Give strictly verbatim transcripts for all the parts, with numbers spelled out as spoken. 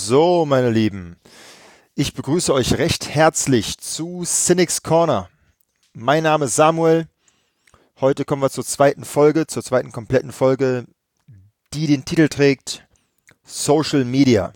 So, meine Lieben, ich begrüße euch recht herzlich zu Cynics Corner. Mein Name ist Samuel. Heute kommen wir zur zweiten Folge, zur zweiten kompletten Folge, die den Titel trägt Social Media.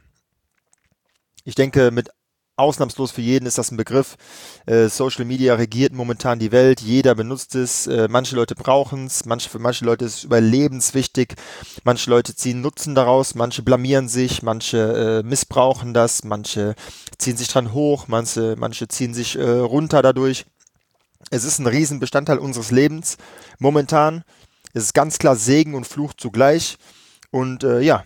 Ich denke, mit ausnahmslos für jeden ist das ein Begriff. Äh, Social Media regiert momentan die Welt, jeder benutzt es, äh, manche Leute brauchen es, manche, für manche Leute ist es überlebenswichtig, manche Leute ziehen Nutzen daraus, manche blamieren sich, manche äh, missbrauchen das, manche ziehen sich dran hoch, manche, manche ziehen sich äh, runter dadurch. Es ist ein Riesenbestandteil unseres Lebens momentan. Es ist ganz klar Segen und Fluch zugleich. Und äh, ja,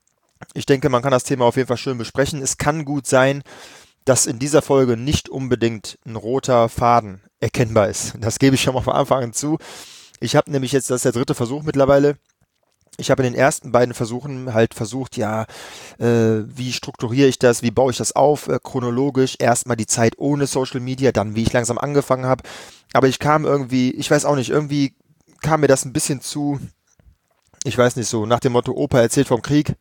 ich denke, man kann das Thema auf jeden Fall schön besprechen. Es kann gut sein, dass in dieser Folge nicht unbedingt ein roter Faden erkennbar ist. Das gebe ich schon mal von Anfang an zu. Ich habe nämlich jetzt, das ist der dritte Versuch mittlerweile, ich habe in den ersten beiden Versuchen halt versucht, ja, äh, wie strukturiere ich das, wie baue ich das auf, äh, chronologisch, erstmal die Zeit ohne Social Media, dann wie ich langsam angefangen habe. Aber ich kam irgendwie, ich weiß auch nicht, irgendwie kam mir das ein bisschen zu, ich weiß nicht so, nach dem Motto, Opa erzählt vom Krieg,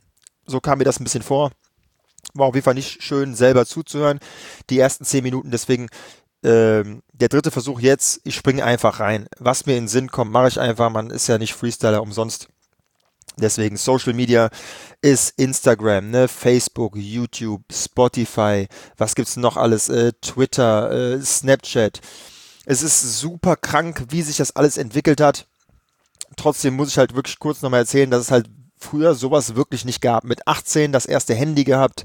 so kam mir das ein bisschen vor. War auf jeden Fall nicht schön, selber zuzuhören, die ersten zehn Minuten. Deswegen ähm, der dritte Versuch jetzt, ich springe einfach rein. Was mir in den Sinn kommt, mache ich einfach. Man ist ja nicht Freestyler umsonst. Deswegen Social Media ist Instagram, ne, Facebook, YouTube, Spotify, was gibt's noch alles, äh, Twitter, äh, Snapchat. Es ist super krank, wie sich das alles entwickelt hat. Trotzdem muss ich halt wirklich kurz nochmal erzählen, dass es halt früher sowas wirklich nicht gab. Mit achtzehn das erste Handy gehabt,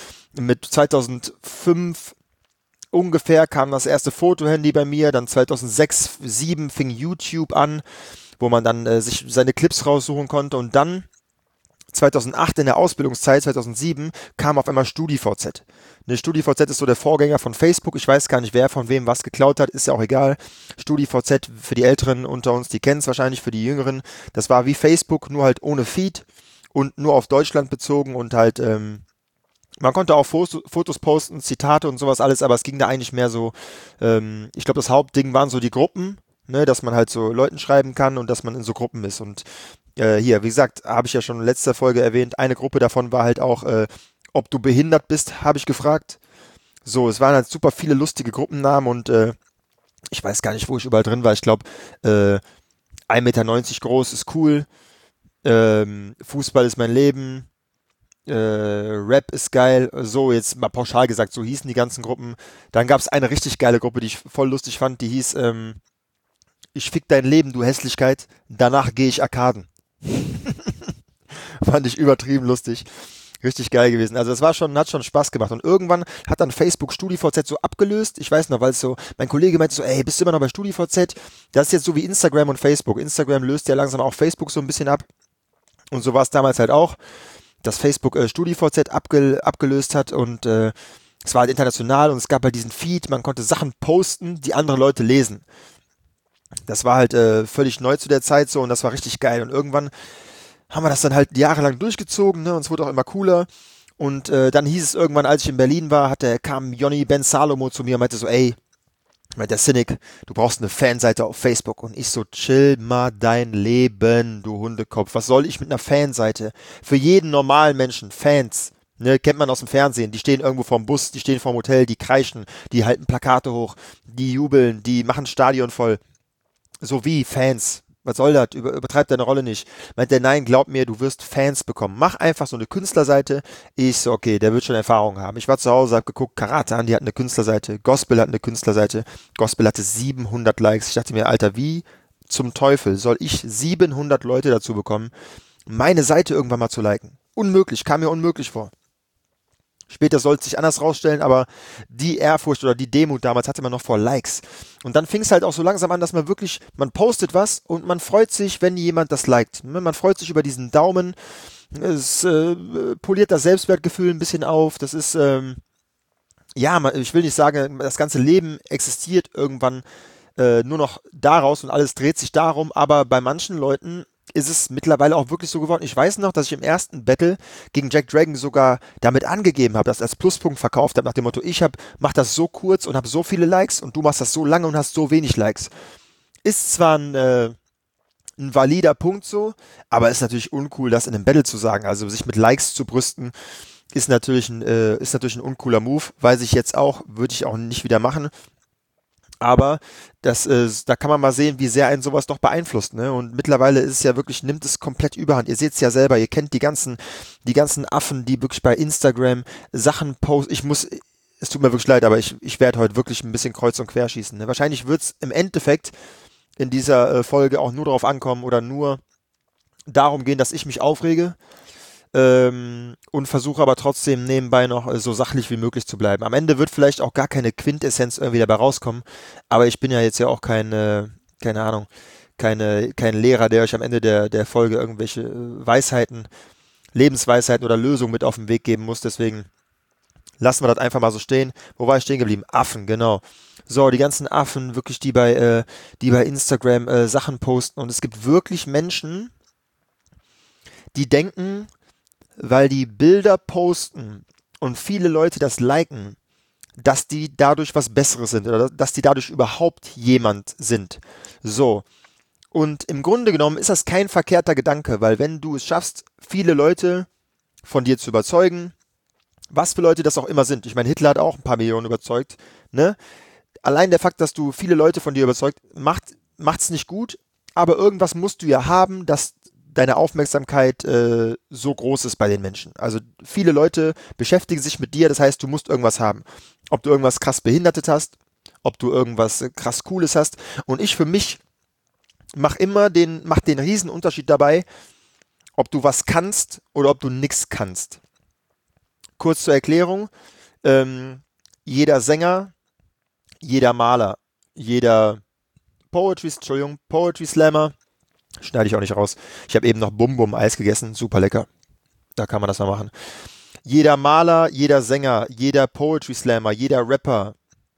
mit zweitausendfünf ungefähr kam das erste Fotohandy bei mir, dann zweitausendsechs, zweitausendsieben fing YouTube an, wo man dann äh, sich seine Clips raussuchen konnte und dann zweitausendacht in der Ausbildungszeit, zweitausendsieben, kam auf einmal StudiVZ. Ne, StudiVZ ist so der Vorgänger von Facebook. Ich weiß gar nicht, wer von wem was geklaut hat, ist ja auch egal. StudiVZ für die Älteren unter uns, die kennen es wahrscheinlich, für die Jüngeren. Das war wie Facebook, nur halt ohne Feed und nur auf Deutschland bezogen und halt, ähm, man konnte auch Fotos, Fotos posten, Zitate und sowas alles, aber es ging da eigentlich mehr so, ähm, ich glaube, das Hauptding waren so die Gruppen, ne, dass man halt so Leuten schreiben kann und dass man in so Gruppen ist und äh, hier, wie gesagt, habe ich ja schon in letzter Folge erwähnt, eine Gruppe davon war halt auch, äh, ob du behindert bist, habe ich gefragt. So, es waren halt super viele lustige Gruppennamen und äh, ich weiß gar nicht, wo ich überall drin war. Ich glaube, äh, ein Meter neunzig groß ist cool, ähm, Fußball ist mein Leben, äh, Rap ist geil, so jetzt mal pauschal gesagt, so hießen die ganzen Gruppen. Dann gab es eine richtig geile Gruppe, die ich voll lustig fand, die hieß, ähm, ich fick dein Leben, du Hässlichkeit, danach gehe ich Arkaden. Fand ich übertrieben lustig. Richtig geil gewesen. Also das war schon, hat schon Spaß gemacht. Und irgendwann hat dann Facebook StudiVZ so abgelöst. Ich weiß noch, weil es so, mein Kollege meinte so, ey, bist du immer noch bei StudiVZ? Das ist jetzt so wie Instagram und Facebook. Instagram löst ja langsam auch Facebook so ein bisschen ab. Und so war es damals halt auch, dass Facebook äh, StudiVZ abgel abgelöst hat und äh, es war halt international und es gab halt diesen Feed, man konnte Sachen posten, die andere Leute lesen. Das war halt äh, völlig neu zu der Zeit so und das war richtig geil. Und irgendwann haben wir das dann halt jahrelang durchgezogen, ne? Und es wurde auch immer cooler. Und äh, dann hieß es irgendwann, als ich in Berlin war, hat der, kam Jonny Ben Salomo zu mir und meinte so, ey, meinte der Cynic, du brauchst eine Fanseite auf Facebook. Und ich so, chill mal dein Leben, du Hundekopf. Was soll ich mit einer Fanseite? Für jeden normalen Menschen, Fans, ne, kennt man aus dem Fernsehen, die stehen irgendwo vorm Bus, die stehen vorm Hotel, die kreischen, die halten Plakate hoch, die jubeln, die machen Stadion voll. So wie Fans. Was soll das? Über, übertreib deine Rolle nicht. Meint der, nein, glaub mir, du wirst Fans bekommen. Mach einfach so eine Künstlerseite. Ich so, okay, der wird schon Erfahrung haben. Ich war zu Hause, hab geguckt, Karate an, die hat eine Künstlerseite. Gospel hat eine Künstlerseite. Gospel hatte siebenhundert Likes. Ich dachte mir, Alter, wie zum Teufel soll ich siebenhundert Leute dazu bekommen, meine Seite irgendwann mal zu liken? Unmöglich, kam mir unmöglich vor. Später soll es sich anders rausstellen, aber die Ehrfurcht oder die Demut damals hatte man noch vor Likes. Und dann fing es halt auch so langsam an, dass man wirklich, man postet was und man freut sich, wenn jemand das liked. Man freut sich über diesen Daumen. Es äh, poliert das Selbstwertgefühl ein bisschen auf. Das ist, ähm, ja, man, ich will nicht sagen, das ganze Leben existiert irgendwann äh, nur noch daraus und alles dreht sich darum, aber bei manchen Leuten ist es mittlerweile auch wirklich so geworden. Ich weiß noch, dass ich im ersten Battle gegen Jack Dragon sogar damit angegeben habe, das als Pluspunkt verkauft habe, nach dem Motto, ich hab, mach das so kurz und habe so viele Likes und du machst das so lange und hast so wenig Likes. Ist zwar ein, äh, ein valider Punkt so, aber ist natürlich uncool, das in einem Battle zu sagen, also sich mit Likes zu brüsten. Ist natürlich ein, äh, ist natürlich ein uncooler Move, weiß ich jetzt auch, würde ich auch nicht wieder machen. Aber das, äh, da kann man mal sehen, wie sehr einen sowas doch beeinflusst, ne? Und mittlerweile ist es ja wirklich, nimmt es komplett überhand. Ihr seht es ja selber, ihr kennt die ganzen, die ganzen Affen, die wirklich bei Instagram Sachen posten. Ich muss, es tut mir wirklich leid, aber ich, ich werde heute wirklich ein bisschen kreuz und quer schießen, ne? Wahrscheinlich wird es im Endeffekt in dieser äh, Folge auch nur darauf ankommen oder nur darum gehen, dass ich mich aufrege, ähm, und versuche aber trotzdem nebenbei noch äh, so sachlich wie möglich zu bleiben. Am Ende wird vielleicht auch gar keine Quintessenz irgendwie dabei rauskommen, aber ich bin ja jetzt ja auch kein, äh, keine Ahnung, keine, kein Lehrer, der euch am Ende der, der Folge irgendwelche äh, Weisheiten, Lebensweisheiten oder Lösungen mit auf den Weg geben muss. Deswegen lassen wir das einfach mal so stehen. Wo war ich stehen geblieben? Affen, genau. So, die ganzen Affen, wirklich, die bei, äh, die bei Instagram äh, Sachen posten. Und es gibt wirklich Menschen, die denken, weil die Bilder posten und viele Leute das liken, dass die dadurch was Besseres sind oder dass die dadurch überhaupt jemand sind. So. Und im Grunde genommen ist das kein verkehrter Gedanke, weil wenn du es schaffst, viele Leute von dir zu überzeugen, was für Leute das auch immer sind. Ich meine, Hitler hat auch ein paar Millionen überzeugt, ne? Allein der Fakt, dass du viele Leute von dir überzeugt, macht macht's nicht gut, aber irgendwas musst du ja haben, dass deine Aufmerksamkeit äh, so groß ist bei den Menschen. Also viele Leute beschäftigen sich mit dir, das heißt, du musst irgendwas haben. Ob du irgendwas krass Behindertes hast, ob du irgendwas äh, krass Cooles hast. Und ich für mich mach immer den, mach den riesen Unterschied dabei, ob du was kannst oder ob du nichts kannst. Kurz zur Erklärung, ähm, jeder Sänger, jeder Maler, jeder Poetry, Entschuldigung, Poetry Slammer, schneide ich auch nicht raus. Ich habe eben noch Bum Bum Eis gegessen, super lecker. Da kann man das mal machen. Jeder Maler, jeder Sänger, jeder Poetry Slammer, jeder Rapper,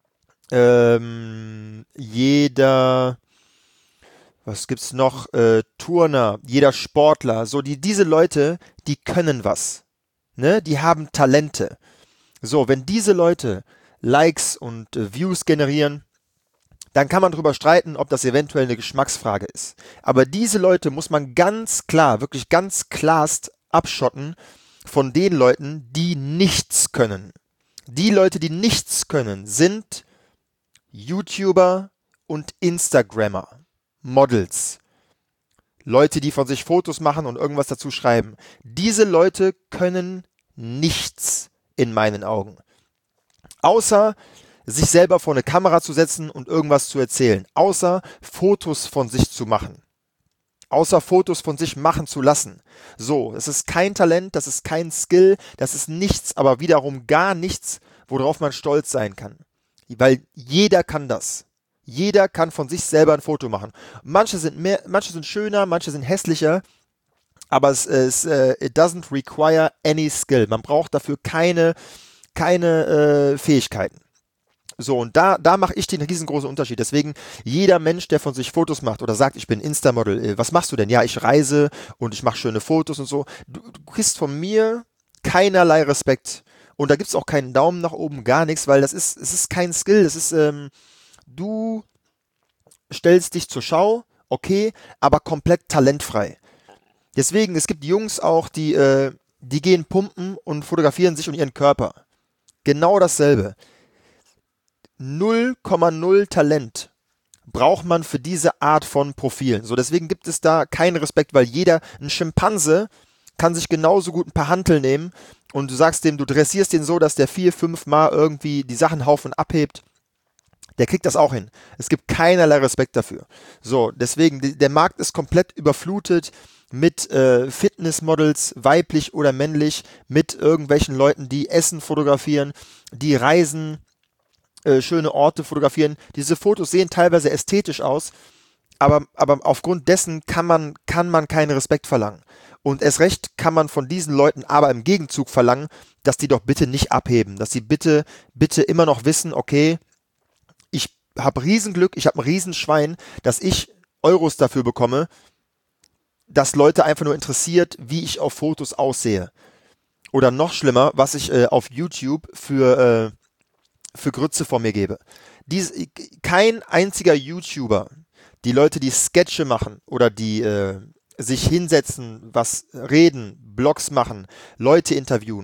ähm, jeder, was gibt's noch? Äh, Turner, jeder Sportler, so die diese Leute, die können was, ne? Die haben Talente. So, wenn diese Leute Likes und äh, Views generieren, dann kann man darüber streiten, ob das eventuell eine Geschmacksfrage ist. Aber diese Leute muss man ganz klar, wirklich ganz klarst abschotten von den Leuten, die nichts können. Die Leute, die nichts können, sind YouTuber und Instagrammer, Models, Leute, die von sich Fotos machen und irgendwas dazu schreiben. Diese Leute können nichts in meinen Augen. Außer sich selber vor eine Kamera zu setzen und irgendwas zu erzählen. Außer Fotos von sich zu machen. Außer Fotos von sich machen zu lassen. So, das ist kein Talent, das ist kein Skill, das ist nichts, aber wiederum gar nichts, worauf man stolz sein kann. Weil jeder kann das. Jeder kann von sich selber ein Foto machen. Manche sind mehr, manche sind schöner, manche sind hässlicher, aber es ist, äh, it doesn't require any skill. Man braucht dafür keine, keine äh, Fähigkeiten. So, und da, da mache ich den riesengroßen Unterschied. Deswegen, jeder Mensch, der von sich Fotos macht oder sagt, ich bin Insta-Model, äh, was machst du denn? Ja, ich reise und ich mache schöne Fotos und so. Du, du kriegst von mir keinerlei Respekt. Und da gibt es auch keinen Daumen nach oben, gar nichts, weil das ist, es ist kein Skill. Das ist, ähm, du stellst dich zur Schau, okay, aber komplett talentfrei. Deswegen, es gibt Jungs auch, die, äh, die gehen pumpen und fotografieren sich und ihren Körper. Genau dasselbe. null Komma null Talent braucht man für diese Art von Profilen. So, deswegen gibt es da keinen Respekt, weil jeder, ein Schimpanse kann sich genauso gut ein paar Hanteln nehmen und du sagst dem, du dressierst den so, dass der vier, fünf Mal irgendwie die Sachen auf und abhebt. Der kriegt das auch hin. Es gibt keinerlei Respekt dafür. So, deswegen, die, der Markt ist komplett überflutet mit äh, Fitnessmodels, weiblich oder männlich, mit irgendwelchen Leuten, die Essen fotografieren, die reisen, äh, schöne Orte fotografieren. Diese Fotos sehen teilweise ästhetisch aus, aber, aber aufgrund dessen kann man, kann man keinen Respekt verlangen. Und erst recht kann man von diesen Leuten aber im Gegenzug verlangen, dass die doch bitte nicht abheben, dass sie bitte, bitte immer noch wissen, okay, ich habe Riesenglück, ich habe ein Riesenschwein, dass ich Euros dafür bekomme, dass Leute einfach nur interessiert, wie ich auf Fotos aussehe. Oder noch schlimmer, was ich äh, auf YouTube für, äh, für Grütze von mir gebe. Dies, kein einziger YouTuber, die Leute, die Sketche machen oder die äh, sich hinsetzen, was reden, Blogs machen, Leute interviewen,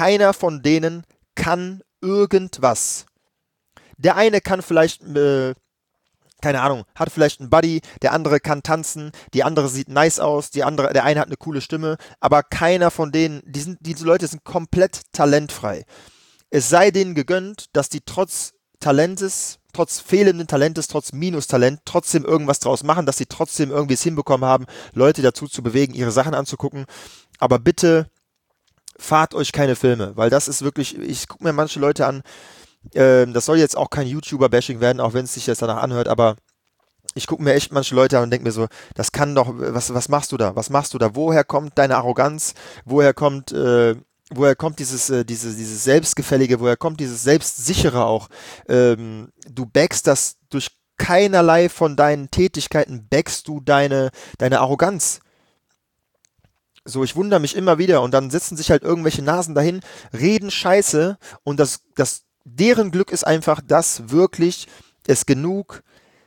keiner von denen kann irgendwas. Der eine kann vielleicht, äh, keine Ahnung, hat vielleicht einen Buddy, der andere kann tanzen, die andere sieht nice aus, die andere, der eine hat eine coole Stimme, aber keiner von denen, die sind, diese Leute sind komplett talentfrei. Es sei denen gegönnt, dass die trotz Talentes, trotz fehlenden Talentes, trotz Minustalent, trotzdem irgendwas draus machen, dass sie trotzdem irgendwie es hinbekommen haben, Leute dazu zu bewegen, ihre Sachen anzugucken. Aber bitte fahrt euch keine Filme, weil das ist wirklich, ich gucke mir manche Leute an, äh, das soll jetzt auch kein YouTuber-Bashing werden, auch wenn es sich jetzt danach anhört, aber ich gucke mir echt manche Leute an und denke mir so, das kann doch, was, was machst du da? Was machst du da? Woher kommt deine Arroganz? Woher kommt, äh, woher kommt dieses, äh, diese, dieses Selbstgefällige? Woher kommt dieses Selbstsichere auch? Ähm, du backst das durch keinerlei von deinen Tätigkeiten, backst du deine, deine Arroganz. So, ich wundere mich immer wieder und dann sitzen sich halt irgendwelche Nasen dahin, reden Scheiße und das, das, deren Glück ist einfach, dass wirklich es genug,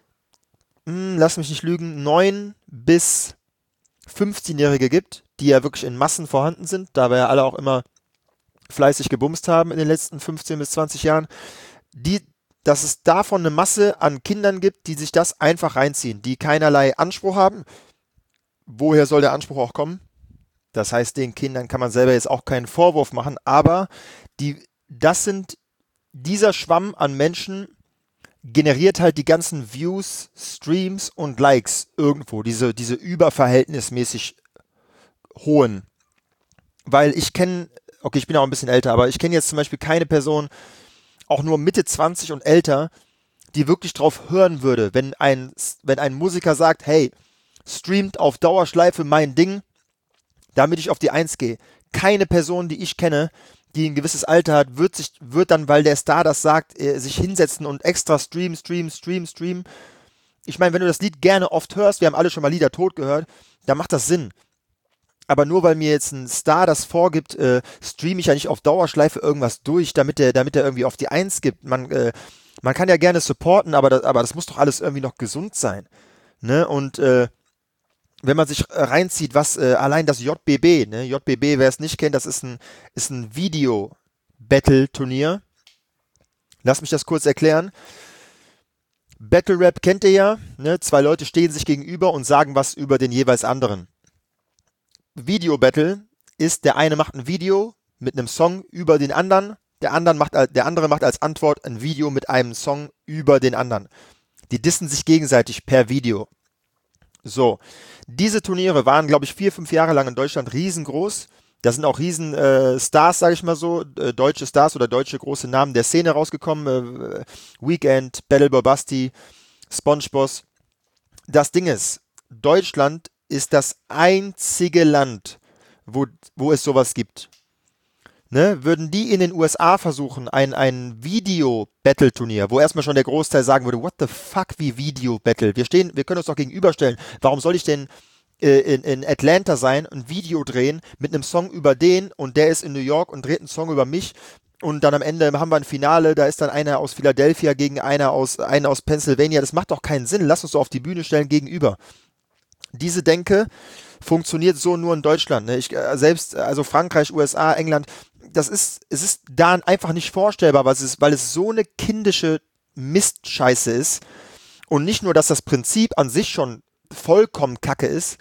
hm, lass mich nicht lügen, neun bis fünfzehn-Jährige gibt, die ja wirklich in Massen vorhanden sind, da wir ja alle auch immer fleißig gebumst haben in den letzten fünfzehn bis zwanzig Jahren, die, dass es davon eine Masse an Kindern gibt, die sich das einfach reinziehen, die keinerlei Anspruch haben. Woher soll der Anspruch auch kommen? Das heißt, den Kindern kann man selber jetzt auch keinen Vorwurf machen, aber die, das sind, dieser Schwamm an Menschen generiert halt die ganzen Views, Streams und Likes irgendwo, diese, diese überverhältnismäßig hohen. Weil ich kenne, okay, ich bin auch ein bisschen älter, aber ich kenne jetzt zum Beispiel keine Person, auch nur Mitte zwanzig und älter, die wirklich drauf hören würde, wenn ein, wenn ein Musiker sagt, hey, streamt auf Dauerschleife mein Ding, damit ich auf die Eins gehe. Keine Person, die ich kenne, die ein gewisses Alter hat, wird sich, wird dann, weil der Star das sagt, äh, sich hinsetzen und extra stream, stream, stream, stream. Ich meine, wenn du das Lied gerne oft hörst, wir haben alle schon mal Lieder tot gehört, dann macht das Sinn. Aber nur weil mir jetzt ein Star das vorgibt, äh, streame ich ja nicht auf Dauerschleife irgendwas durch, damit der, damit der irgendwie auf die Eins gibt. Man, äh, man kann ja gerne supporten, aber das, aber das muss doch alles irgendwie noch gesund sein. Ne? Und äh, wenn man sich äh, reinzieht, was äh, allein das J B B, ne? J B B, wer es nicht kennt, das ist ein, ist ein Video-Battle-Turnier. Lass mich das kurz erklären. Battle Rap kennt ihr ja, ne? Zwei Leute stehen sich gegenüber und sagen was über den jeweils anderen. Video Battle ist, der eine macht ein Video mit einem Song über den anderen, der, anderen macht, der andere macht als Antwort ein Video mit einem Song über den anderen. Die dissen sich gegenseitig per Video. So, diese Turniere waren, glaube ich, vier, fünf Jahre lang in Deutschland riesengroß. Da sind auch riesen äh, Stars, sage ich mal so, äh, deutsche Stars oder deutsche große Namen der Szene rausgekommen. Äh, Weekend, Battle Boy Basti, SpongeBoss. Das Ding ist, Deutschland ist das einzige Land, wo, wo es sowas gibt. Ne? Würden die in den U S A versuchen, ein, ein Video-Battle-Turnier, wo erstmal schon der Großteil sagen würde, what the fuck, wie Video-Battle? Wir stehen, wir können uns doch gegenüberstellen. Warum soll ich denn äh, in, in Atlanta sein, ein Video drehen mit einem Song über den und der ist in New York und dreht einen Song über mich und dann am Ende haben wir ein Finale, da ist dann einer aus Philadelphia gegen einer aus, einer aus Pennsylvania. Das macht doch keinen Sinn. Lass uns so auf die Bühne stellen gegenüber. Diese Denke funktioniert so nur in Deutschland. Ne? Ich, äh, selbst, also Frankreich, U S A, England, das ist, es ist da einfach nicht vorstellbar, weil es, ist, weil es so eine kindische Mistscheiße ist. Und nicht nur, dass das Prinzip an sich schon vollkommen kacke ist,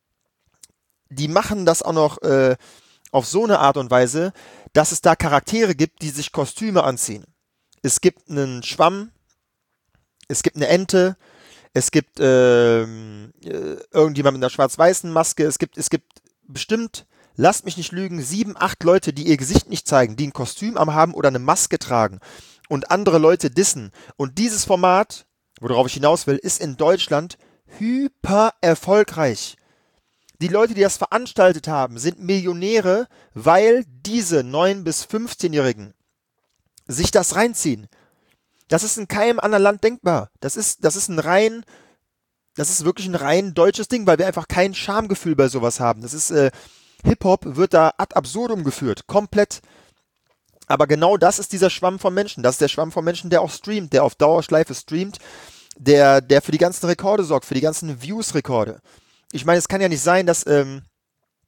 die machen das auch noch äh, auf so eine Art und Weise, dass es da Charaktere gibt, die sich Kostüme anziehen. Es gibt einen Schwamm, es gibt eine Ente, es gibt ähm, äh, irgendjemand mit einer schwarz-weißen Maske, es gibt, es gibt bestimmt, lasst mich nicht lügen, sieben, acht Leute, die ihr Gesicht nicht zeigen, die ein Kostüm am haben oder eine Maske tragen und andere Leute dissen. Und dieses Format, worauf ich hinaus will, ist in Deutschland hyper erfolgreich. Die Leute, die das veranstaltet haben, sind Millionäre, weil diese neun- bis fünfzehnjährigen sich das reinziehen. Das ist in keinem anderen Land denkbar. Das ist, das ist ein rein, das ist wirklich ein rein deutsches Ding, weil wir einfach kein Schamgefühl bei sowas haben. Das ist, äh, Hip-Hop wird da ad absurdum geführt, komplett. Aber genau das ist dieser Schwamm von Menschen. Das ist der Schwamm von Menschen, der auch streamt, der auf Dauerschleife streamt, der, der für die ganzen Rekorde sorgt, für die ganzen Views-Rekorde. Ich meine, es kann ja nicht sein, dass, ähm,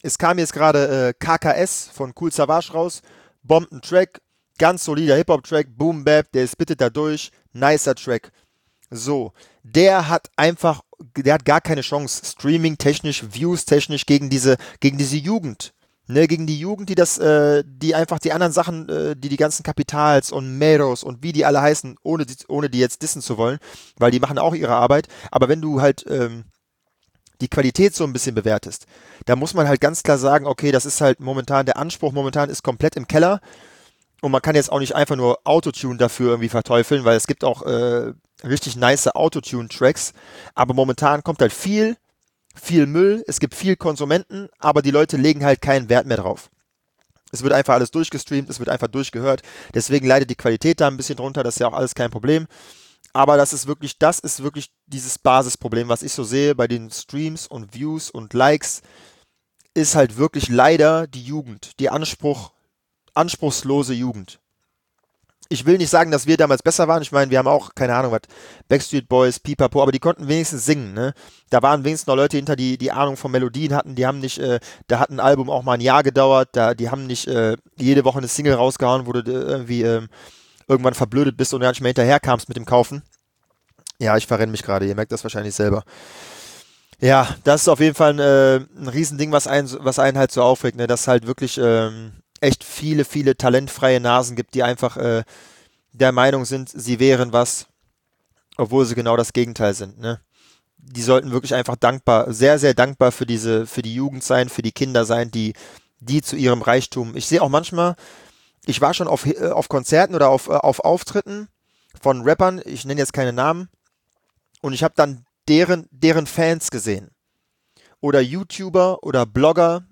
es kam jetzt gerade äh, K K S von Kool Savas raus, Bomben-Track, ganz solider Hip-Hop-Track, Boom Bap, der spittet da durch, nicer Track. So, der hat einfach, der hat gar keine Chance, Streaming-technisch, Views-technisch gegen diese, gegen diese Jugend. Ne, gegen die Jugend, die das, äh, die einfach die anderen Sachen, äh, die die ganzen Capitals und Meros und wie die alle heißen, ohne die, ohne die jetzt dissen zu wollen, weil die machen auch ihre Arbeit. Aber wenn du halt ähm, die Qualität so ein bisschen bewertest, da muss man halt ganz klar sagen, okay, das ist halt momentan, der Anspruch momentan ist komplett im Keller und man kann jetzt auch nicht einfach nur Autotune dafür irgendwie verteufeln, weil es gibt auch äh, richtig nice Autotune-Tracks, aber momentan kommt halt viel viel Müll, es gibt viel Konsumenten, aber die Leute legen halt keinen Wert mehr drauf. Es wird einfach alles durchgestreamt, es wird einfach durchgehört, deswegen leidet die Qualität da ein bisschen drunter, das ist ja auch alles kein Problem. Aber das ist wirklich, das ist wirklich dieses Basisproblem, was ich so sehe bei den Streams und Views und Likes, ist halt wirklich leider die Jugend, die Anspruch, anspruchslose Jugend. Ich will nicht sagen, dass wir damals besser waren. Ich meine, wir haben auch, keine Ahnung, was, Backstreet Boys, Pipapo, aber die konnten wenigstens singen, ne? Da waren wenigstens noch Leute hinter, die die Ahnung von Melodien hatten. Die haben nicht, äh, da hat ein Album auch mal ein Jahr gedauert. Da, die haben nicht äh, jede Woche eine Single rausgehauen, wo du äh, irgendwie äh, irgendwann verblödet bist und gar nicht mehr hinterherkamst mit dem Kaufen. Ja, ich verrenne mich gerade. Ihr merkt das wahrscheinlich selber. Ja, das ist auf jeden Fall ein, äh, ein Riesending, was einen, was einen halt so aufregt, ne? Dass halt wirklich ähm, echt viele, viele talentfreie Nasen gibt, die einfach äh, der Meinung sind, sie wären was, obwohl sie genau das Gegenteil sind, ne? Die sollten wirklich einfach dankbar, sehr, sehr dankbar für diese, für die Jugend sein, für die Kinder sein, die, die zu ihrem Reichtum. Ich sehe auch manchmal, ich war schon auf, äh, auf Konzerten oder auf, äh, auf Auftritten von Rappern, ich nenne jetzt keine Namen, und ich habe dann deren, deren Fans gesehen. Oder YouTuber oder Blogger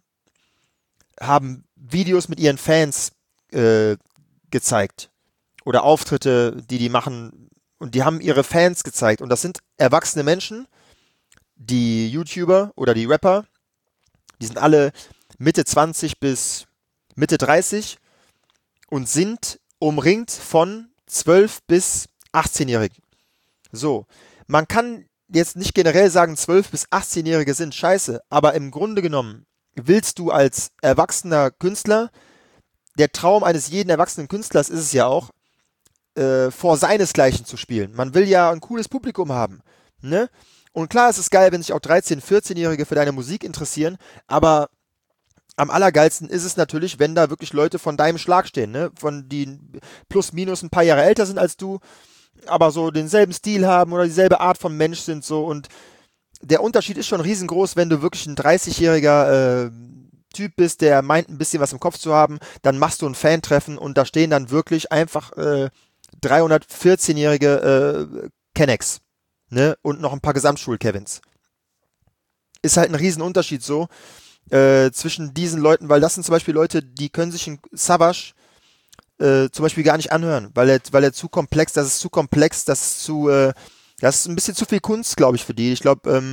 haben Videos mit ihren Fans äh, gezeigt. Oder Auftritte, die die machen. Und die haben ihre Fans gezeigt. Und das sind erwachsene Menschen, die YouTuber oder die Rapper, die sind alle Mitte zwanzig bis Mitte dreißig und sind umringt von zwölf bis achtzehn-Jährigen. So, man kann jetzt nicht generell sagen, zwölf bis achtzehn-Jährige sind scheiße, aber im Grunde genommen willst du als erwachsener Künstler, der Traum eines jeden erwachsenen Künstlers ist es ja auch, äh, vor seinesgleichen zu spielen. Man will ja ein cooles Publikum haben, ne? Und klar, es ist geil, wenn sich auch dreizehn-, vierzehn-Jährige für deine Musik interessieren, aber am allergeilsten ist es natürlich, wenn da wirklich Leute von deinem Schlag stehen, ne? Von die plus minus ein paar Jahre älter sind als du, aber so denselben Stil haben oder dieselbe Art von Mensch sind so, und der Unterschied ist schon riesengroß, wenn du wirklich ein dreißig-jähriger äh, Typ bist, der meint ein bisschen was im Kopf zu haben, dann machst du ein Fan-Treffen und da stehen dann wirklich einfach äh, dreihundertvierzehn-jährige äh, Kennex, ne? Und noch ein paar Gesamtschul-Kevins. Ist halt ein Riesenunterschied so äh, zwischen diesen Leuten, weil das sind zum Beispiel Leute, die können sich einen Savas äh, zum Beispiel gar nicht anhören, weil er, weil er zu komplex, das ist zu komplex, das ist zu, äh, das ist ein bisschen zu viel Kunst, glaube ich, für die. Ich glaube, ähm,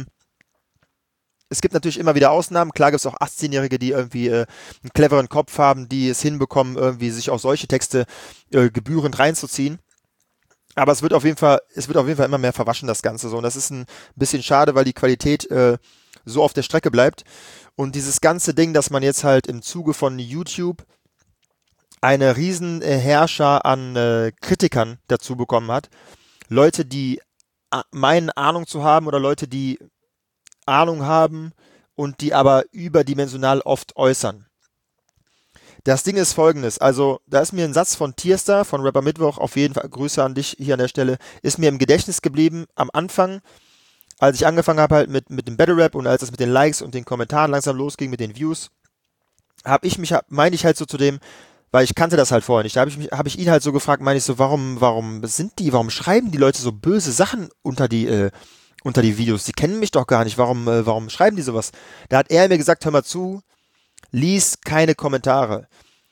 es gibt natürlich immer wieder Ausnahmen. Klar gibt es auch achtzehn-Jährige, die irgendwie äh, einen cleveren Kopf haben, die es hinbekommen, irgendwie sich auch solche Texte äh, gebührend reinzuziehen. Aber es wird auf jeden Fall, es wird auf jeden Fall immer mehr verwaschen, das Ganze so. Und das ist ein bisschen schade, weil die Qualität äh, so auf der Strecke bleibt. Und dieses ganze Ding, dass man jetzt halt im Zuge von YouTube eine riesen äh, Herrscher an äh, Kritikern dazu bekommen hat. Leute, die a- meinen Ahnung zu haben oder Leute, die Ahnung haben und die aber überdimensional oft äußern. Das Ding ist folgendes, also da ist mir ein Satz von Tierstar, von Rapper Mittwoch, auf jeden Fall, Grüße an dich hier an der Stelle, ist mir im Gedächtnis geblieben am Anfang, als ich angefangen habe halt mit, mit dem Battle Rap und als es mit den Likes und den Kommentaren langsam losging, mit den Views, habe ich mich, meine ich halt so zu dem, weil ich kannte das halt vorher nicht, da habe ich, mich- hab ich ihn halt so gefragt, meine ich so, warum, warum sind die, warum schreiben die Leute so böse Sachen unter die, äh, unter die Videos? Die kennen mich doch gar nicht, warum, äh, warum schreiben die sowas? Da hat er mir gesagt, hör mal zu, lies keine Kommentare.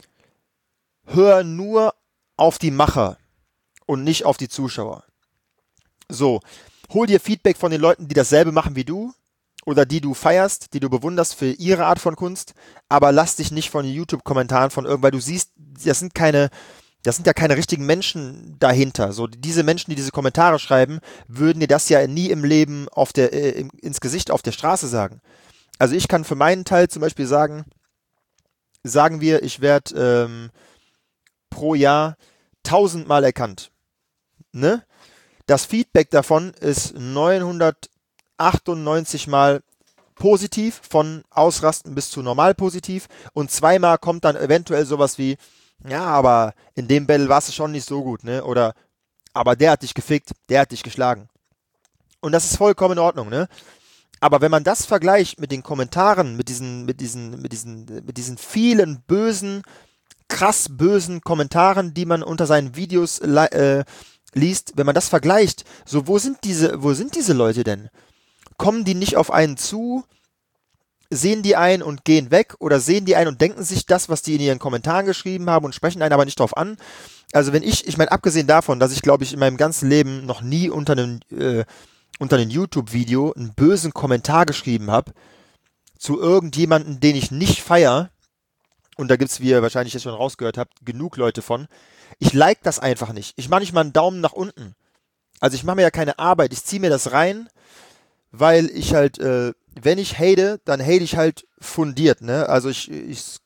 Hör nur auf die Macher und nicht auf die Zuschauer. So, hol dir Feedback von den Leuten, die dasselbe machen wie du oder die du feierst, die du bewunderst für ihre Art von Kunst, aber lass dich nicht von YouTube-Kommentaren von irgend, weil du siehst, das sind keine, das sind ja keine richtigen Menschen dahinter. So, diese Menschen, die diese Kommentare schreiben, würden dir das ja nie im Leben auf der, äh, im, ins Gesicht auf der Straße sagen. Also ich kann für meinen Teil zum Beispiel sagen, sagen wir, ich werde ähm, pro Jahr tausendmal erkannt. Ne? Das Feedback davon ist neunhundertachtundneunzig Mal positiv, von Ausrasten bis zu normal positiv. Und zweimal kommt dann eventuell sowas wie, ja, aber in dem Battle warst du schon nicht so gut, ne? Oder, aber der hat dich gefickt, der hat dich geschlagen. Und das ist vollkommen in Ordnung, ne? Aber wenn man das vergleicht mit den Kommentaren, mit diesen, mit diesen, mit diesen, mit diesen vielen bösen, krass bösen Kommentaren, die man unter seinen Videos äh, liest, wenn man das vergleicht, so wo sind diese, wo sind diese Leute denn? Kommen die nicht auf einen zu, sehen die einen und gehen weg oder sehen die einen und denken sich das, was die in ihren Kommentaren geschrieben haben und sprechen einen aber nicht drauf an? Also wenn ich, ich meine, abgesehen davon, dass ich glaube ich in meinem ganzen Leben noch nie unter einem, äh, unter einem YouTube-Video einen bösen Kommentar geschrieben habe zu irgendjemanden, den ich nicht feier, und da gibt es, wie ihr wahrscheinlich jetzt schon rausgehört habt, genug Leute von, ich like das einfach nicht. Ich mache nicht mal einen Daumen nach unten. Also ich mache mir ja keine Arbeit, ich ziehe mir das rein, weil ich halt, äh, wenn ich hate, dann hate ich halt fundiert, ne? Also ich, ich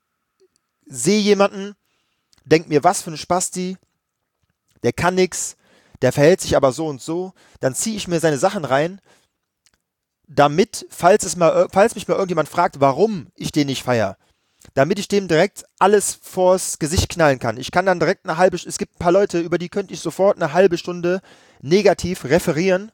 sehe jemanden, denk mir, was für ein Spasti, der kann nix, der verhält sich aber so und so, dann ziehe ich mir seine Sachen rein, damit, falls es mal, falls mich mal irgendjemand fragt, warum ich den nicht feiere, damit ich dem direkt alles vors Gesicht knallen kann. Ich kann dann direkt eine halbe, es gibt ein paar Leute, über die könnte ich sofort eine halbe Stunde negativ referieren,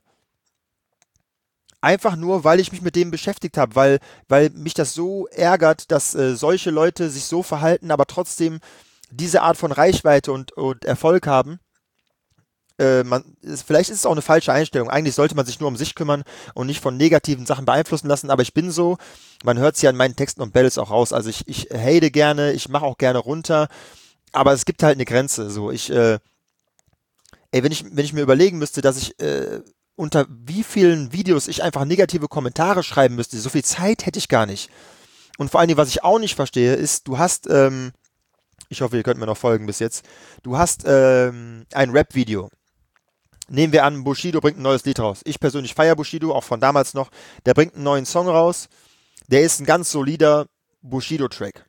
einfach nur, weil ich mich mit dem beschäftigt habe, weil, weil mich das so ärgert, dass äh, solche Leute sich so verhalten, aber trotzdem diese Art von Reichweite und, und Erfolg haben. Äh, man, ist, vielleicht ist es auch eine falsche Einstellung. Eigentlich sollte man sich nur um sich kümmern und nicht von negativen Sachen beeinflussen lassen, aber ich bin so, man hört es ja in meinen Texten und Battles auch raus, also ich, ich hate gerne, ich mache auch gerne runter, aber es gibt halt eine Grenze, so, ich, äh, ey, wenn ich, wenn ich mir überlegen müsste, dass ich, äh, unter wie vielen Videos ich einfach negative Kommentare schreiben müsste, so viel Zeit hätte ich gar nicht. Und vor allen Dingen, was ich auch nicht verstehe, ist, du hast, ähm, ich hoffe, ihr könnt mir noch folgen bis jetzt, du hast ähm, ein Rap-Video. Nehmen wir an, Bushido bringt ein neues Lied raus. Ich persönlich feiere Bushido, auch von damals noch. Der bringt einen neuen Song raus. Der ist ein ganz solider Bushido-Track.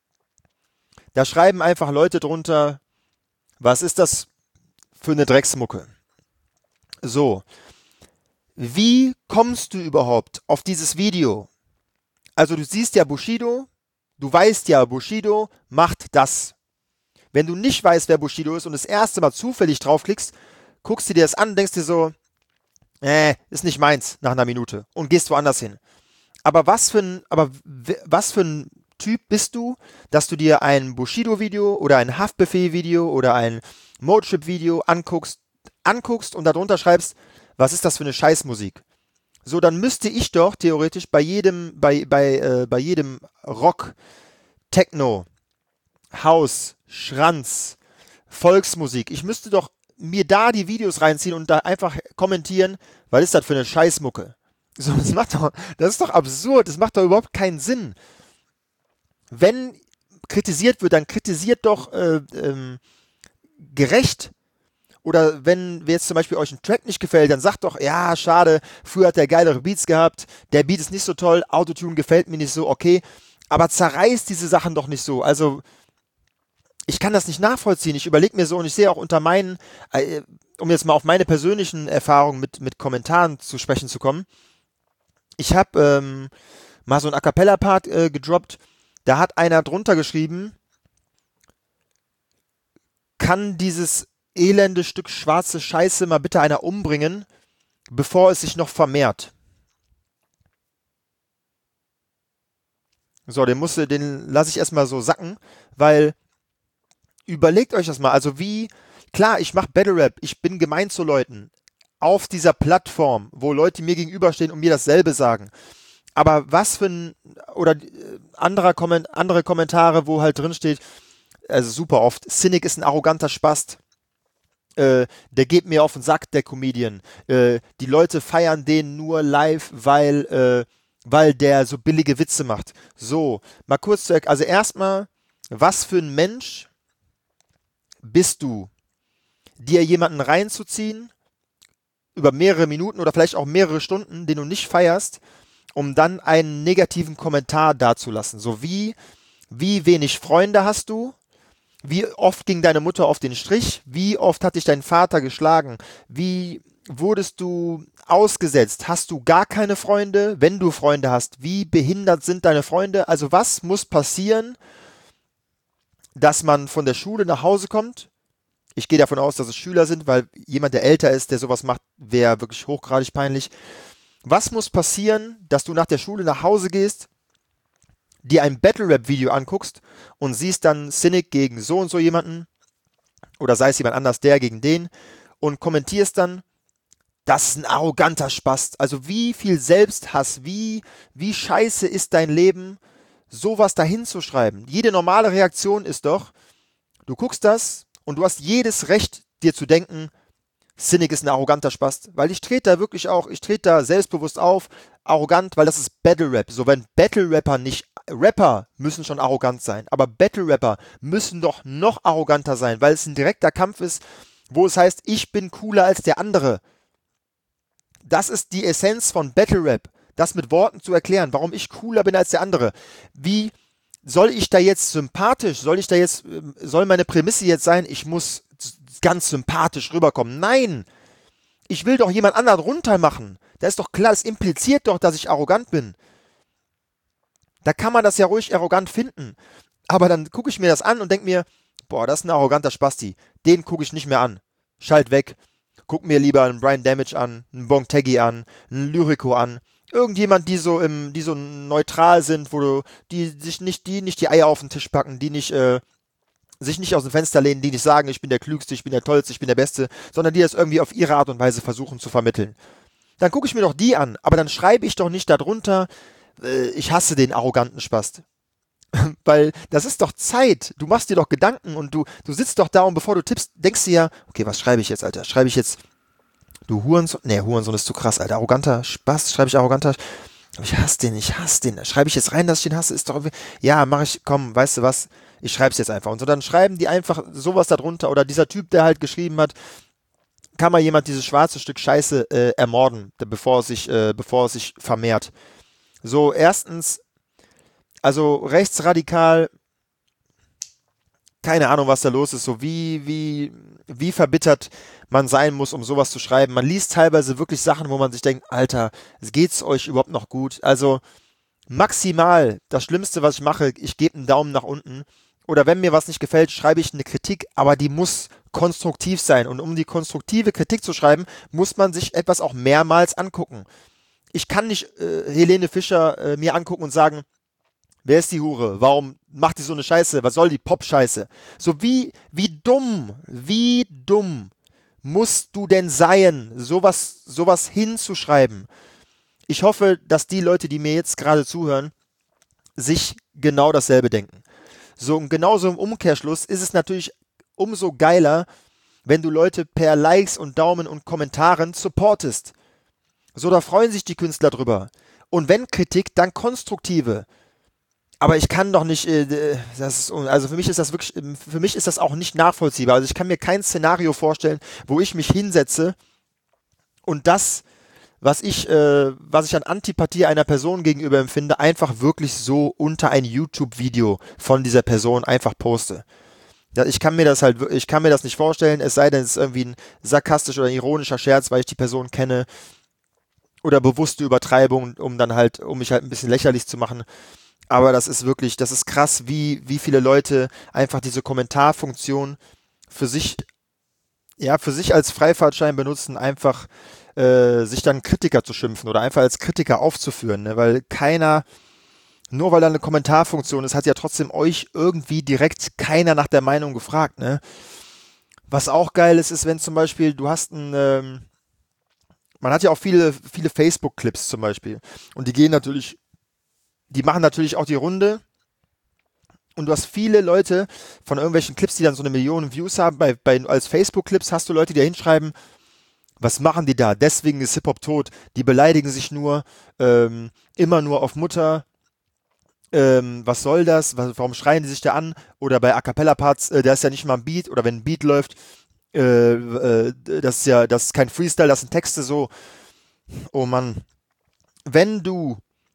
Da schreiben einfach Leute drunter, was ist das für eine Drecksmucke? So, wie kommst du überhaupt auf dieses Video? Also du siehst ja Bushido, du weißt ja, Bushido macht das. Wenn du nicht weißt, wer Bushido ist und das erste Mal zufällig draufklickst, guckst du dir das an und denkst dir so, äh, ist nicht meins nach einer Minute und gehst woanders hin. Aber was für ein, aber was für ein Typ bist du, dass du dir ein Bushido-Video oder ein Haftbefehl-Video oder ein Motrip-Video anguckst, anguckst und darunter schreibst, was ist das für eine Scheißmusik? So, dann müsste ich doch theoretisch bei jedem, bei, bei, äh, bei jedem Rock, Techno, House, Schranz, Volksmusik, ich müsste doch mir da die Videos reinziehen und da einfach kommentieren, was ist das für eine Scheißmucke? So, das macht doch, das ist doch absurd, das macht doch überhaupt keinen Sinn. Wenn kritisiert wird, dann kritisiert doch äh, ähm, gerecht. Oder wenn jetzt zum Beispiel euch ein Track nicht gefällt, dann sagt doch, ja, schade, früher hat der geilere Beats gehabt, der Beat ist nicht so toll, Autotune gefällt mir nicht so, okay, aber zerreißt diese Sachen doch nicht so. Also, ich kann das nicht nachvollziehen. Ich überlege mir so und ich sehe auch unter meinen, äh, um jetzt mal auf meine persönlichen Erfahrungen mit, mit Kommentaren zu sprechen zu kommen, ich habe ähm, mal so einen A Cappella-Part äh, gedroppt, da hat einer drunter geschrieben, kann dieses elende Stück schwarze Scheiße mal bitte einer umbringen, bevor es sich noch vermehrt. So, den musste, den lasse ich erstmal so sacken, weil überlegt euch das mal, also wie, klar, ich mache Battle Rap, ich bin gemein zu Leuten auf dieser Plattform, wo Leute mir gegenüberstehen und mir dasselbe sagen. Aber was für ein, oder äh, anderer Komment, andere Kommentare, wo halt drin steht, also super oft, Cynic ist ein arroganter Spast. Äh, der geht mir auf den Sack, der Comedian. Äh, die Leute feiern den nur live, weil, äh, weil der so billige Witze macht. So, mal kurz zu, also erstmal, was für ein Mensch bist du, dir jemanden reinzuziehen, über mehrere Minuten oder vielleicht auch mehrere Stunden, den du nicht feierst, um dann einen negativen Kommentar dazulassen. So wie, wie wenig Freunde hast du? Wie oft ging deine Mutter auf den Strich? Wie oft hat dich dein Vater geschlagen? Wie wurdest du ausgesetzt? Hast du gar keine Freunde? Wenn du Freunde hast, wie behindert sind deine Freunde? Also was muss passieren, dass man von der Schule nach Hause kommt? Ich gehe davon aus, dass es Schüler sind, weil jemand, der älter ist, der sowas macht, wäre wirklich hochgradig peinlich. Was muss passieren, dass du nach der Schule nach Hause gehst, dir ein Battle-Rap-Video anguckst und siehst dann Cynic gegen so und so jemanden oder sei es jemand anders, der gegen den und kommentierst dann, das ist ein arroganter Spast. Also wie viel Selbsthass, wie, wie scheiße ist dein Leben, sowas dahin zu schreiben. Jede normale Reaktion ist doch, du guckst das und du hast jedes Recht, dir zu denken, Cynic ist ein arroganter Spast. Weil ich trete da wirklich auch, ich trete da selbstbewusst auf, arrogant, weil das ist Battle Rap. So, wenn Battle Rapper nicht, Rapper müssen schon arrogant sein, aber Battle Rapper müssen doch noch arroganter sein, weil es ein direkter Kampf ist, wo es heißt, ich bin cooler als der andere. Das ist die Essenz von Battle Rap, das mit Worten zu erklären, warum ich cooler bin als der andere. Wie soll ich da jetzt sympathisch, soll ich da jetzt, soll meine Prämisse jetzt sein, ich muss ganz sympathisch rüberkommen? Nein! Ich will doch jemand anderen runtermachen. Da ist doch klar, es impliziert doch, dass ich arrogant bin. Da kann man das ja ruhig arrogant finden. Aber dann gucke ich mir das an und denke mir, boah, das ist ein arroganter Spasti. Den gucke ich nicht mehr an. Schalt weg. Guck mir lieber einen Brian Damage an, einen Bontegi an, einen Lyrico an. Irgendjemand, die so im, die so neutral sind, wo du, die sich nicht, die nicht die Eier auf den Tisch packen, die nicht, äh, sich nicht aus dem Fenster lehnen, die nicht sagen, ich bin der Klügste, ich bin der Tollste, ich bin der Beste, sondern die das irgendwie auf ihre Art und Weise versuchen zu vermitteln. Dann gucke ich mir doch die an, aber dann schreibe ich doch nicht darunter, äh, ich hasse den arroganten Spast. Weil das ist doch Zeit. Du machst dir doch Gedanken und du, du sitzt doch da und bevor du tippst, denkst du ja, okay, was schreibe ich jetzt, Alter? Schreibe ich jetzt, du Hurensohn? Nee, Hurensohn ist zu krass, Alter. Arroganter Spast, schreibe ich arroganter. Ich hasse den, ich hasse den. Schreibe ich jetzt rein, dass ich den hasse? Ist doch, ja, mach ich, komm, weißt du was? Ich schreibe es jetzt einfach. Und so dann schreiben die einfach sowas darunter oder dieser Typ, der halt geschrieben hat, kann mal jemand dieses schwarze Stück Scheiße äh, ermorden, bevor es sich, äh, bevor es sich vermehrt. So, erstens, also rechtsradikal, keine Ahnung, was da los ist, so wie, wie, wie verbittert man sein muss, um sowas zu schreiben. Man liest teilweise wirklich Sachen, wo man sich denkt, Alter, geht's euch überhaupt noch gut? Also maximal das Schlimmste, was ich mache, ich gebe einen Daumen nach unten. Oder wenn mir was nicht gefällt, schreibe ich eine Kritik, aber die muss konstruktiv sein. Und um die konstruktive Kritik zu schreiben, muss man sich etwas auch mehrmals angucken. Ich kann nicht äh, Helene Fischer äh, mir angucken und sagen, wer ist die Hure? Warum macht die so eine Scheiße? Was soll die Pop-Scheiße? So wie, wie dumm, wie dumm musst du denn sein, sowas, sowas hinzuschreiben? Ich hoffe, dass die Leute, die mir jetzt gerade zuhören, sich genau dasselbe denken. So, und genauso im Umkehrschluss ist es natürlich umso geiler, wenn du Leute per Likes und Daumen und Kommentaren supportest. So, da freuen sich die Künstler drüber. Und wenn Kritik, dann konstruktive. Aber ich kann doch nicht, äh, das ist, also für mich ist das wirklich, für mich ist das auch nicht nachvollziehbar. Also ich kann mir kein Szenario vorstellen, wo ich mich hinsetze und das, was ich, äh, was ich an Antipathie einer Person gegenüber empfinde, einfach wirklich so unter ein YouTube-Video von dieser Person einfach poste. Ja, ich kann mir das halt, ich kann mir das nicht vorstellen, es sei denn, es ist irgendwie ein sarkastischer oder ironischer Scherz, weil ich die Person kenne, oder bewusste Übertreibung, um dann halt, um mich halt ein bisschen lächerlich zu machen. Aber das ist wirklich, das ist krass, wie, wie viele Leute einfach diese Kommentarfunktion für sich, ja, für sich als Freifahrtschein benutzen, einfach äh, sich dann Kritiker zu schimpfen oder einfach als Kritiker aufzuführen, ne? Weil keiner, nur weil da eine Kommentarfunktion ist, hat ja trotzdem euch irgendwie direkt keiner nach der Meinung gefragt, ne? Was auch geil ist, ist, wenn zum Beispiel, du hast ein, ähm, man hat ja auch viele, viele Facebook-Clips zum Beispiel und die gehen natürlich, die machen natürlich auch die Runde und du hast viele Leute von irgendwelchen Clips, die dann so eine Million Views haben, bei, bei, als Facebook-Clips hast du Leute, die da hinschreiben, was machen die da? Deswegen ist Hip-Hop tot. Die beleidigen sich nur, ähm, immer nur auf Mutter. Ähm, was soll das? Was, warum schreien die sich da an? Oder bei A-Cappella-Parts, äh, da ist ja nicht mal ein Beat. Oder wenn ein Beat läuft, äh, äh, das ist ja, das ist kein Freestyle, das sind Texte so. Oh Mann. Wenn du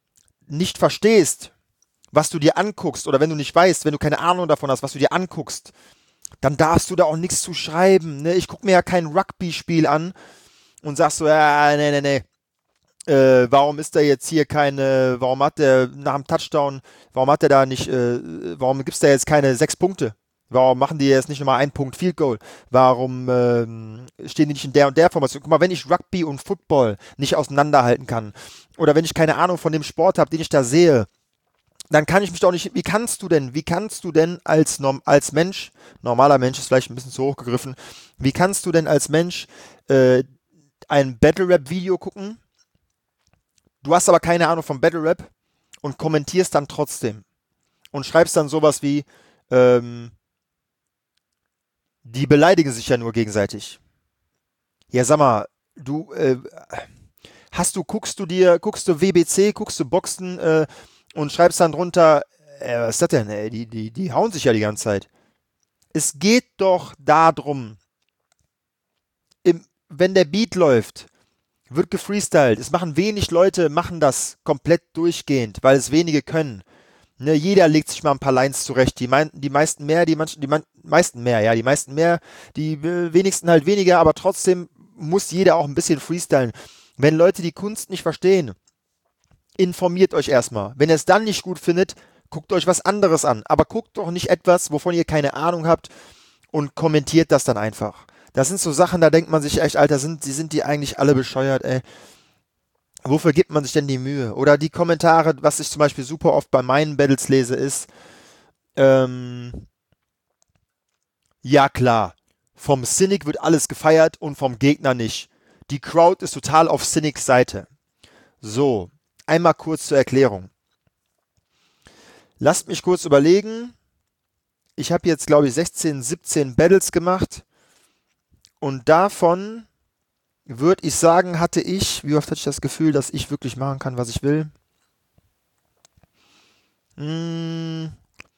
nicht verstehst, was du dir anguckst, oder wenn du nicht weißt, wenn du keine Ahnung davon hast, was du dir anguckst, dann darfst du da auch nichts zu schreiben. Ne? Ich gucke mir ja kein Rugby-Spiel an und sag so, ja, nee, nee, nee. Äh, warum ist da jetzt hier keine, warum hat der nach dem Touchdown, warum hat der da nicht, äh, warum gibt es da jetzt keine sechs Punkte? Warum machen die jetzt nicht nochmal einen Punkt Field Goal? Warum ähm, stehen die nicht in der und der Formation? Guck mal, wenn ich Rugby und Football nicht auseinanderhalten kann oder wenn ich keine Ahnung von dem Sport habe, den ich da sehe, dann kann ich mich doch nicht, wie kannst du denn, wie kannst du denn als, als Mensch, normaler Mensch ist vielleicht ein bisschen zu hoch gegriffen, wie kannst du denn als Mensch äh, ein Battle-Rap-Video gucken? Du hast aber keine Ahnung von Battle-Rap und kommentierst dann trotzdem und schreibst dann sowas wie, ähm, die beleidigen sich ja nur gegenseitig. Ja, sag mal, du, äh, hast du, guckst du dir, guckst du W B C, guckst du Boxen äh, und schreibst dann drunter, äh, was ist das denn, ey, die, die, die hauen sich ja die ganze Zeit. Es geht doch darum, im, wenn der Beat läuft, wird gefreestylt. Es machen wenig Leute, machen das komplett durchgehend, weil es wenige können. Ne, jeder legt sich mal ein paar Lines zurecht. Die, mein, die meisten mehr, die, manchen, die man, meisten mehr, ja, die meisten mehr, die äh, wenigsten halt weniger, aber trotzdem muss jeder auch ein bisschen freestylen. Wenn Leute die Kunst nicht verstehen, informiert euch erstmal. Wenn ihr es dann nicht gut findet, guckt euch was anderes an. Aber guckt doch nicht etwas, wovon ihr keine Ahnung habt und kommentiert das dann einfach. Das sind so Sachen, da denkt man sich echt, Alter, sind, sind die eigentlich alle bescheuert, ey. Wofür gibt man sich denn die Mühe? Oder die Kommentare, was ich zum Beispiel super oft bei meinen Battles lese, ist, ähm, ja klar, vom Cynic wird alles gefeiert und vom Gegner nicht. Die Crowd ist total auf Cynics Seite. So, einmal kurz zur Erklärung. Lasst mich kurz überlegen. Ich habe jetzt, glaube ich, sechzehn, siebzehn Battles gemacht und davon würde ich sagen, hatte ich, wie oft hatte ich das Gefühl, dass ich wirklich machen kann, was ich will? Hm,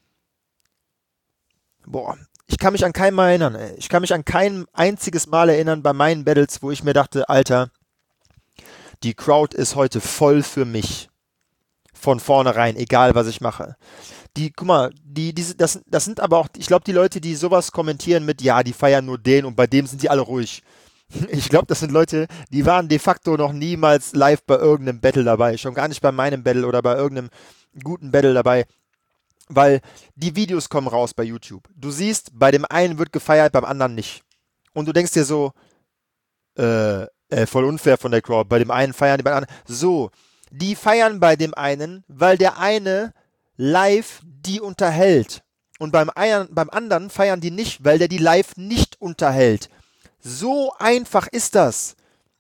boah, ich kann mich an keinen Mal erinnern, ey. Ich kann mich an kein einziges Mal erinnern bei meinen Battles, wo ich mir dachte, Alter, die Crowd ist heute voll für mich. Von vornherein, egal was ich mache. Die, guck mal, die, diese, das, das sind aber auch, ich glaube, die Leute, die sowas kommentieren mit, ja, die feiern nur den und bei dem sind die alle ruhig. Ich glaube, das sind Leute, die waren de facto noch niemals live bei irgendeinem Battle dabei. Schon gar nicht bei meinem Battle oder bei irgendeinem guten Battle dabei. Weil die Videos kommen raus bei YouTube. Du siehst, bei dem einen wird gefeiert, beim anderen nicht. Und du denkst dir so, äh, äh, voll unfair von der Crowd. Bei dem einen feiern die, bei dem anderen. So, die feiern bei dem einen, weil der eine live die unterhält. Und beim, einen, beim anderen feiern die nicht, weil der die live nicht unterhält. So einfach ist das.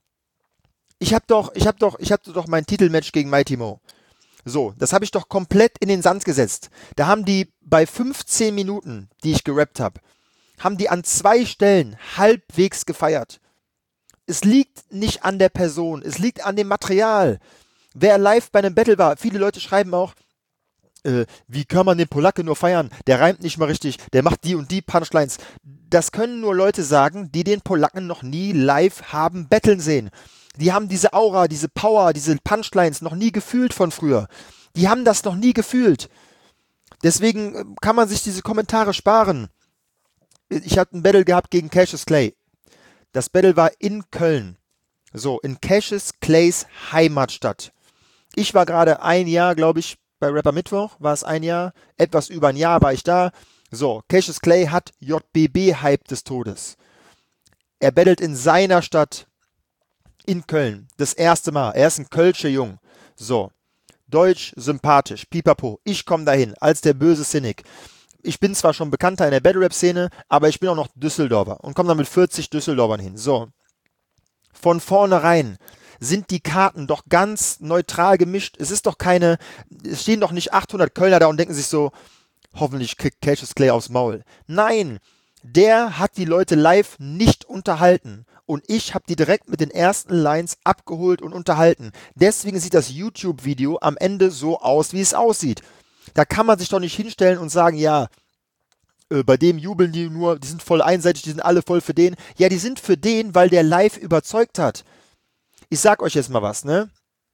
Ich hab doch, ich hab doch, ich hatte doch mein Titelmatch gegen Mighty Mo. So, das habe ich doch komplett in den Sand gesetzt. Da haben die bei fünfzehn Minuten, die ich gerappt habe, haben die an zwei Stellen halbwegs gefeiert. Es liegt nicht an der Person, es liegt an dem Material. Wer live bei einem Battle war, viele Leute schreiben auch, äh, wie kann man den Polacke nur feiern? Der reimt nicht mal richtig, der macht die und die Punchlines. Das können nur Leute sagen, die den Polacken noch nie live haben battlen sehen. Die haben diese Aura, diese Power, diese Punchlines noch nie gefühlt von früher. Die haben das noch nie gefühlt. Deswegen kann man sich diese Kommentare sparen. Ich hatte ein Battle gehabt gegen Cassius Clay. Das Battle war in Köln. So, in Cassius Clays Heimatstadt. Ich war gerade ein Jahr, glaube ich, bei Rapper Mittwoch, war es ein Jahr. Etwas über ein Jahr war ich da. So, Cassius Clay hat J B B-Hype des Todes. Er battelt in seiner Stadt in Köln. Das erste Mal. Er ist ein Kölscher Jung. So. Deutsch, sympathisch, pipapo. Ich komme dahin als der böse Cynic. Ich bin zwar schon bekannter in der Battle-Rap-Szene, aber ich bin auch noch Düsseldorfer und komme dann mit vierzig Düsseldorfern hin. So. Von vornherein sind die Karten doch ganz neutral gemischt. Es ist doch keine, es stehen doch nicht achthundert Kölner da und denken sich so, hoffentlich kriegt Cassius Clay aufs Maul. Nein, der hat die Leute live nicht unterhalten. Und ich habe die direkt mit den ersten Lines abgeholt und unterhalten. Deswegen sieht das YouTube-Video am Ende so aus, wie es aussieht. Da kann man sich doch nicht hinstellen und sagen, ja, äh, bei dem jubeln die nur, die sind voll einseitig, die sind alle voll für den. Ja, die sind für den, weil der live überzeugt hat. Ich sag euch jetzt mal was, ne?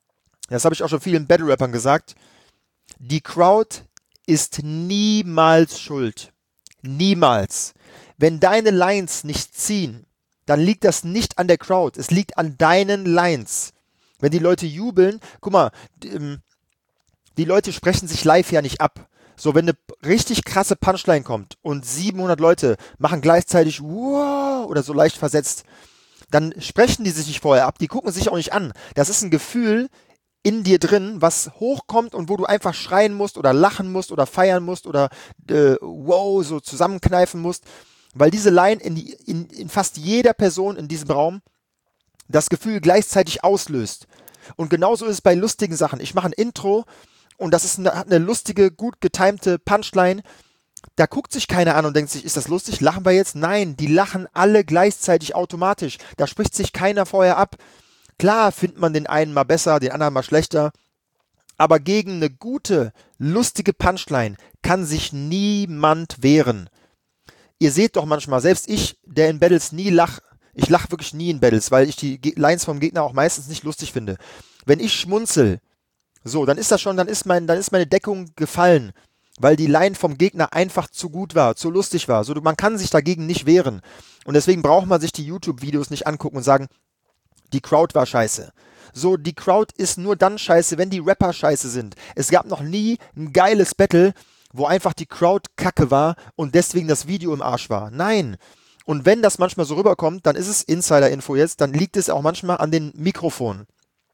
das habe ich auch schon vielen Battle-Rappern gesagt, die Crowd ist niemals schuld. Niemals. Wenn deine Lines nicht ziehen, dann liegt das nicht an der Crowd. Es liegt an deinen Lines. Wenn die Leute jubeln, guck mal, die, ähm, die Leute sprechen sich live ja nicht ab. So, wenn eine richtig krasse Punchline kommt und siebenhundert Leute machen gleichzeitig wow oder so leicht versetzt, dann sprechen die sich nicht vorher ab, die gucken sich auch nicht an. Das ist ein Gefühl in dir drin, was hochkommt und wo du einfach schreien musst oder lachen musst oder feiern musst oder äh, wow, so zusammenkneifen musst, weil diese Line in, die, in, in fast jeder Person in diesem Raum das Gefühl gleichzeitig auslöst. Und genauso ist es bei lustigen Sachen. Ich mache ein Intro und das ist eine, hat eine lustige, gut getimte Punchline. Da guckt sich keiner an und denkt sich, ist das lustig? Lachen wir jetzt? Nein, die lachen alle gleichzeitig automatisch. Da spricht sich keiner vorher ab. Klar findet man den einen mal besser, den anderen mal schlechter. Aber gegen eine gute, lustige Punchline kann sich niemand wehren. Ihr seht doch manchmal, selbst ich, der in Battles nie lacht, ich lache wirklich nie in Battles, weil ich die Lines vom Gegner auch meistens nicht lustig finde. Wenn ich schmunzel, so, dann ist das schon, dann ist mein, dann ist meine Deckung gefallen, weil die Line vom Gegner einfach zu gut war, zu lustig war. So, man kann sich dagegen nicht wehren. Und deswegen braucht man sich die YouTube-Videos nicht angucken und sagen, die Crowd war scheiße. So, die Crowd ist nur dann scheiße, wenn die Rapper scheiße sind. Es gab noch nie ein geiles Battle, wo einfach die Crowd kacke war und deswegen das Video im Arsch war. Nein. Und wenn das manchmal so rüberkommt, dann ist es Insider-Info jetzt, dann liegt es auch manchmal an den Mikrofonen.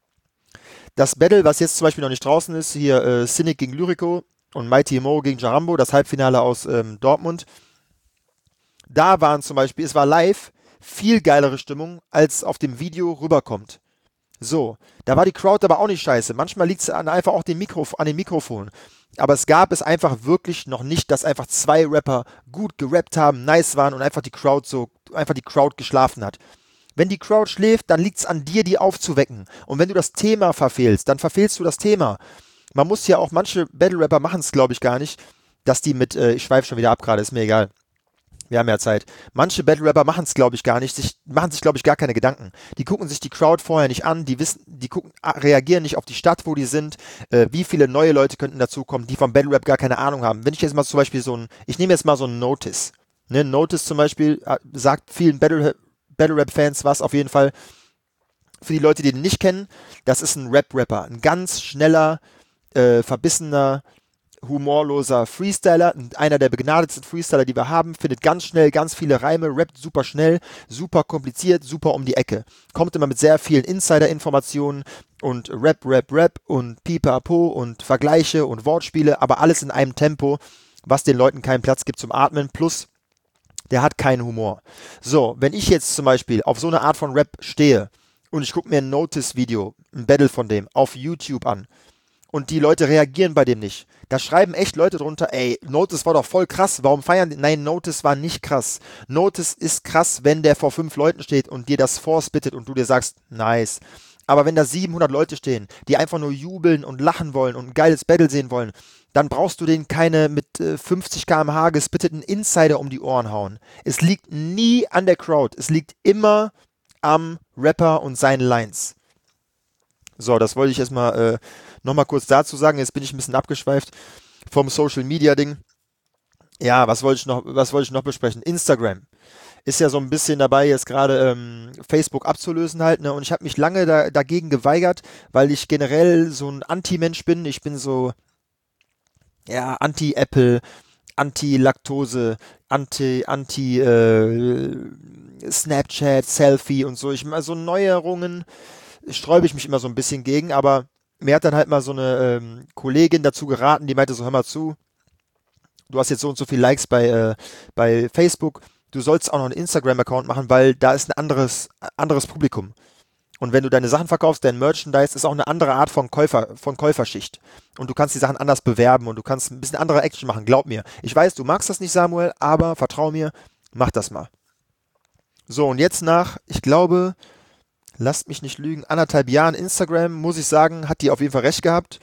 Das Battle, was jetzt zum Beispiel noch nicht draußen ist, hier äh, Cynic gegen Lyrico und Mighty Mo gegen Jarambo, das Halbfinale aus ähm, Dortmund, da waren zum Beispiel, es war live, viel geilere Stimmung, als auf dem Video rüberkommt. So, da war die Crowd aber auch nicht scheiße. Manchmal liegt es an einfach auch den Mikrof- an den Mikrofonen. Aber es gab es einfach wirklich noch nicht, dass einfach zwei Rapper gut gerappt haben, nice waren und einfach die Crowd so, einfach die Crowd geschlafen hat. Wenn die Crowd schläft, dann liegt es an dir, die aufzuwecken. Und wenn du das Thema verfehlst, dann verfehlst du das Thema. Man muss ja auch, manche Battle-Rapper machen es, glaube ich, gar nicht, dass die mit, äh, ich schweife schon wieder ab gerade, ist mir egal. Wir haben ja Zeit. Manche Battle-Rapper machen es, glaube ich, gar nicht, sich, machen sich, glaube ich, gar keine Gedanken. Die gucken sich die Crowd vorher nicht an, die wissen, die gucken, reagieren nicht auf die Stadt, wo die sind, äh, wie viele neue Leute könnten dazukommen, die vom Battle-Rap gar keine Ahnung haben. Wenn ich jetzt mal zum Beispiel so ein, ich nehme jetzt mal so ein Notice. Ne, Notice zum Beispiel äh, sagt vielen Battle, Battle-Rap-Fans was auf jeden Fall. Für die Leute, die den nicht kennen, das ist ein Rap-Rapper. Ein ganz schneller, äh, verbissener, humorloser Freestyler, einer der begnadetsten Freestyler, die wir haben, findet ganz schnell ganz viele Reime, rappt super schnell, super kompliziert, super um die Ecke. Kommt immer mit sehr vielen Insider-Informationen und Rap, Rap, Rap und Pipapo und Vergleiche und Wortspiele, aber alles in einem Tempo, was den Leuten keinen Platz gibt zum Atmen, plus der hat keinen Humor. So, wenn ich jetzt zum Beispiel auf so eine Art von Rap stehe und ich gucke mir ein Notice-Video, ein Battle von dem, auf YouTube an, und die Leute reagieren bei dem nicht. Da schreiben echt Leute drunter, ey, Notice war doch voll krass, warum feiern die? Nein, Notice war nicht krass. Notice ist krass, wenn der vor fünf Leuten steht und dir das vorspittet und du dir sagst, nice. Aber wenn da siebenhundert Leute stehen, die einfach nur jubeln und lachen wollen und ein geiles Battle sehen wollen, dann brauchst du denen keine mit äh, fünfzig Kilometer pro Stunde gespitteten Insider um die Ohren hauen. Es liegt nie an der Crowd, es liegt immer am Rapper und seinen Lines. So, das wollte ich erstmal äh, nochmal kurz dazu sagen. Jetzt bin ich ein bisschen abgeschweift vom Social Media Ding. Ja, was wollte ich noch, was wollte ich noch besprechen? Instagram ist ja so ein bisschen dabei, jetzt gerade ähm, Facebook abzulösen halt, ne? Und ich habe mich lange da, dagegen geweigert, weil ich generell so ein Anti-Mensch bin. Ich bin so, ja, Anti-Apple, Anti-Laktose, Anti, Anti, äh, Snapchat, Selfie und so. Ich mal so Neuerungen sträube ich mich immer so ein bisschen gegen, aber mir hat dann halt mal so eine ähm, Kollegin dazu geraten, die meinte so, hör mal zu, du hast jetzt so und so viele Likes bei, äh, bei Facebook, du sollst auch noch einen Instagram-Account machen, weil da ist ein anderes, anderes Publikum. Und wenn du deine Sachen verkaufst, dein Merchandise ist auch eine andere Art von Käufer, von Käuferschicht. Und du kannst die Sachen anders bewerben und du kannst ein bisschen andere Action machen, glaub mir. Ich weiß, du magst das nicht, Samuel, aber vertrau mir, mach das mal. So, und jetzt nach, ich glaube, lasst mich nicht lügen, anderthalb Jahren Instagram, muss ich sagen, hat die auf jeden Fall recht gehabt.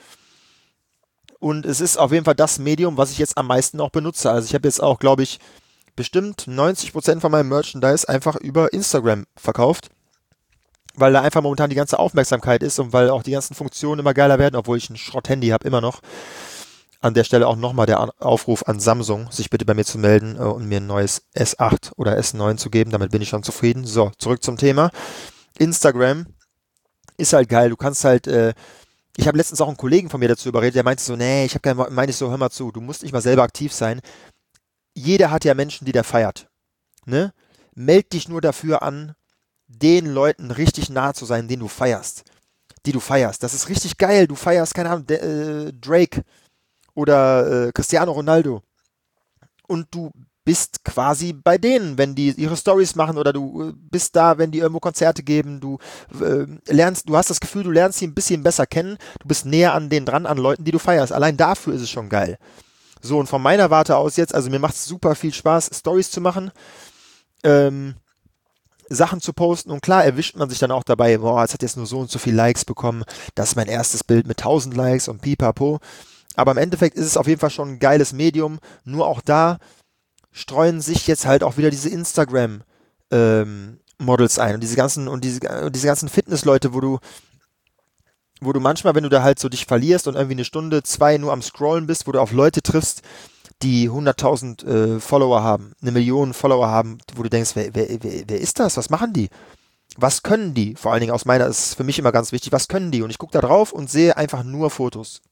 Und es ist auf jeden Fall das Medium, was ich jetzt am meisten auch benutze. Also ich habe jetzt auch, glaube ich, bestimmt neunzig Prozent von meinem Merchandise einfach über Instagram verkauft. weil da einfach momentan die ganze Aufmerksamkeit ist und weil auch die ganzen Funktionen immer geiler werden, obwohl ich ein Schrott-Handy habe, immer noch. An der Stelle auch nochmal der An- Aufruf an Samsung, sich bitte bei mir zu melden äh, und mir ein neues S acht oder S neun zu geben. Damit bin ich schon zufrieden. So, zurück zum Thema. Instagram ist halt geil. Du kannst halt, äh, ich habe letztens auch einen Kollegen von mir dazu überredet, der meinte so, nee, ich habe keinen, meine ich so, hör mal zu, du musst nicht mal selber aktiv sein. Jeder hat ja Menschen, die der feiert. Ne? Meld dich nur dafür an, den Leuten richtig nah zu sein, den du feierst. Die du feierst. Das ist richtig geil. Du feierst, keine Ahnung, De- äh, Drake oder äh, Cristiano Ronaldo. Und du bist quasi bei denen, wenn die ihre Stories machen oder du äh, bist da, wenn die irgendwo Konzerte geben, du äh, lernst, du hast das Gefühl, du lernst sie ein bisschen besser kennen, du bist näher an denen dran, an Leuten, die du feierst. Allein dafür ist es schon geil. So, und von meiner Warte aus jetzt, also mir macht es super viel Spaß, Stories zu machen, ähm, Sachen zu posten und klar erwischt man sich dann auch dabei, boah, es hat jetzt nur so und so viel Likes bekommen, das ist mein erstes Bild mit tausend Likes und pipapo. Aber im Endeffekt ist es auf jeden Fall schon ein geiles Medium, nur auch da streuen sich jetzt halt auch wieder diese Instagram ähm, Models ein und diese ganzen und diese, und diese ganzen Fitnessleute, wo du wo du manchmal, wenn du da halt so dich verlierst und irgendwie eine Stunde, zwei nur am Scrollen bist, wo du auf Leute triffst, die hunderttausend äh, Follower haben, eine Million Follower haben, wo du denkst, wer, wer, wer, wer ist das? Was machen die? Was können die? Vor allen Dingen aus meiner, ist für mich immer ganz wichtig, was können die? Und ich gucke da drauf und sehe einfach nur Fotos.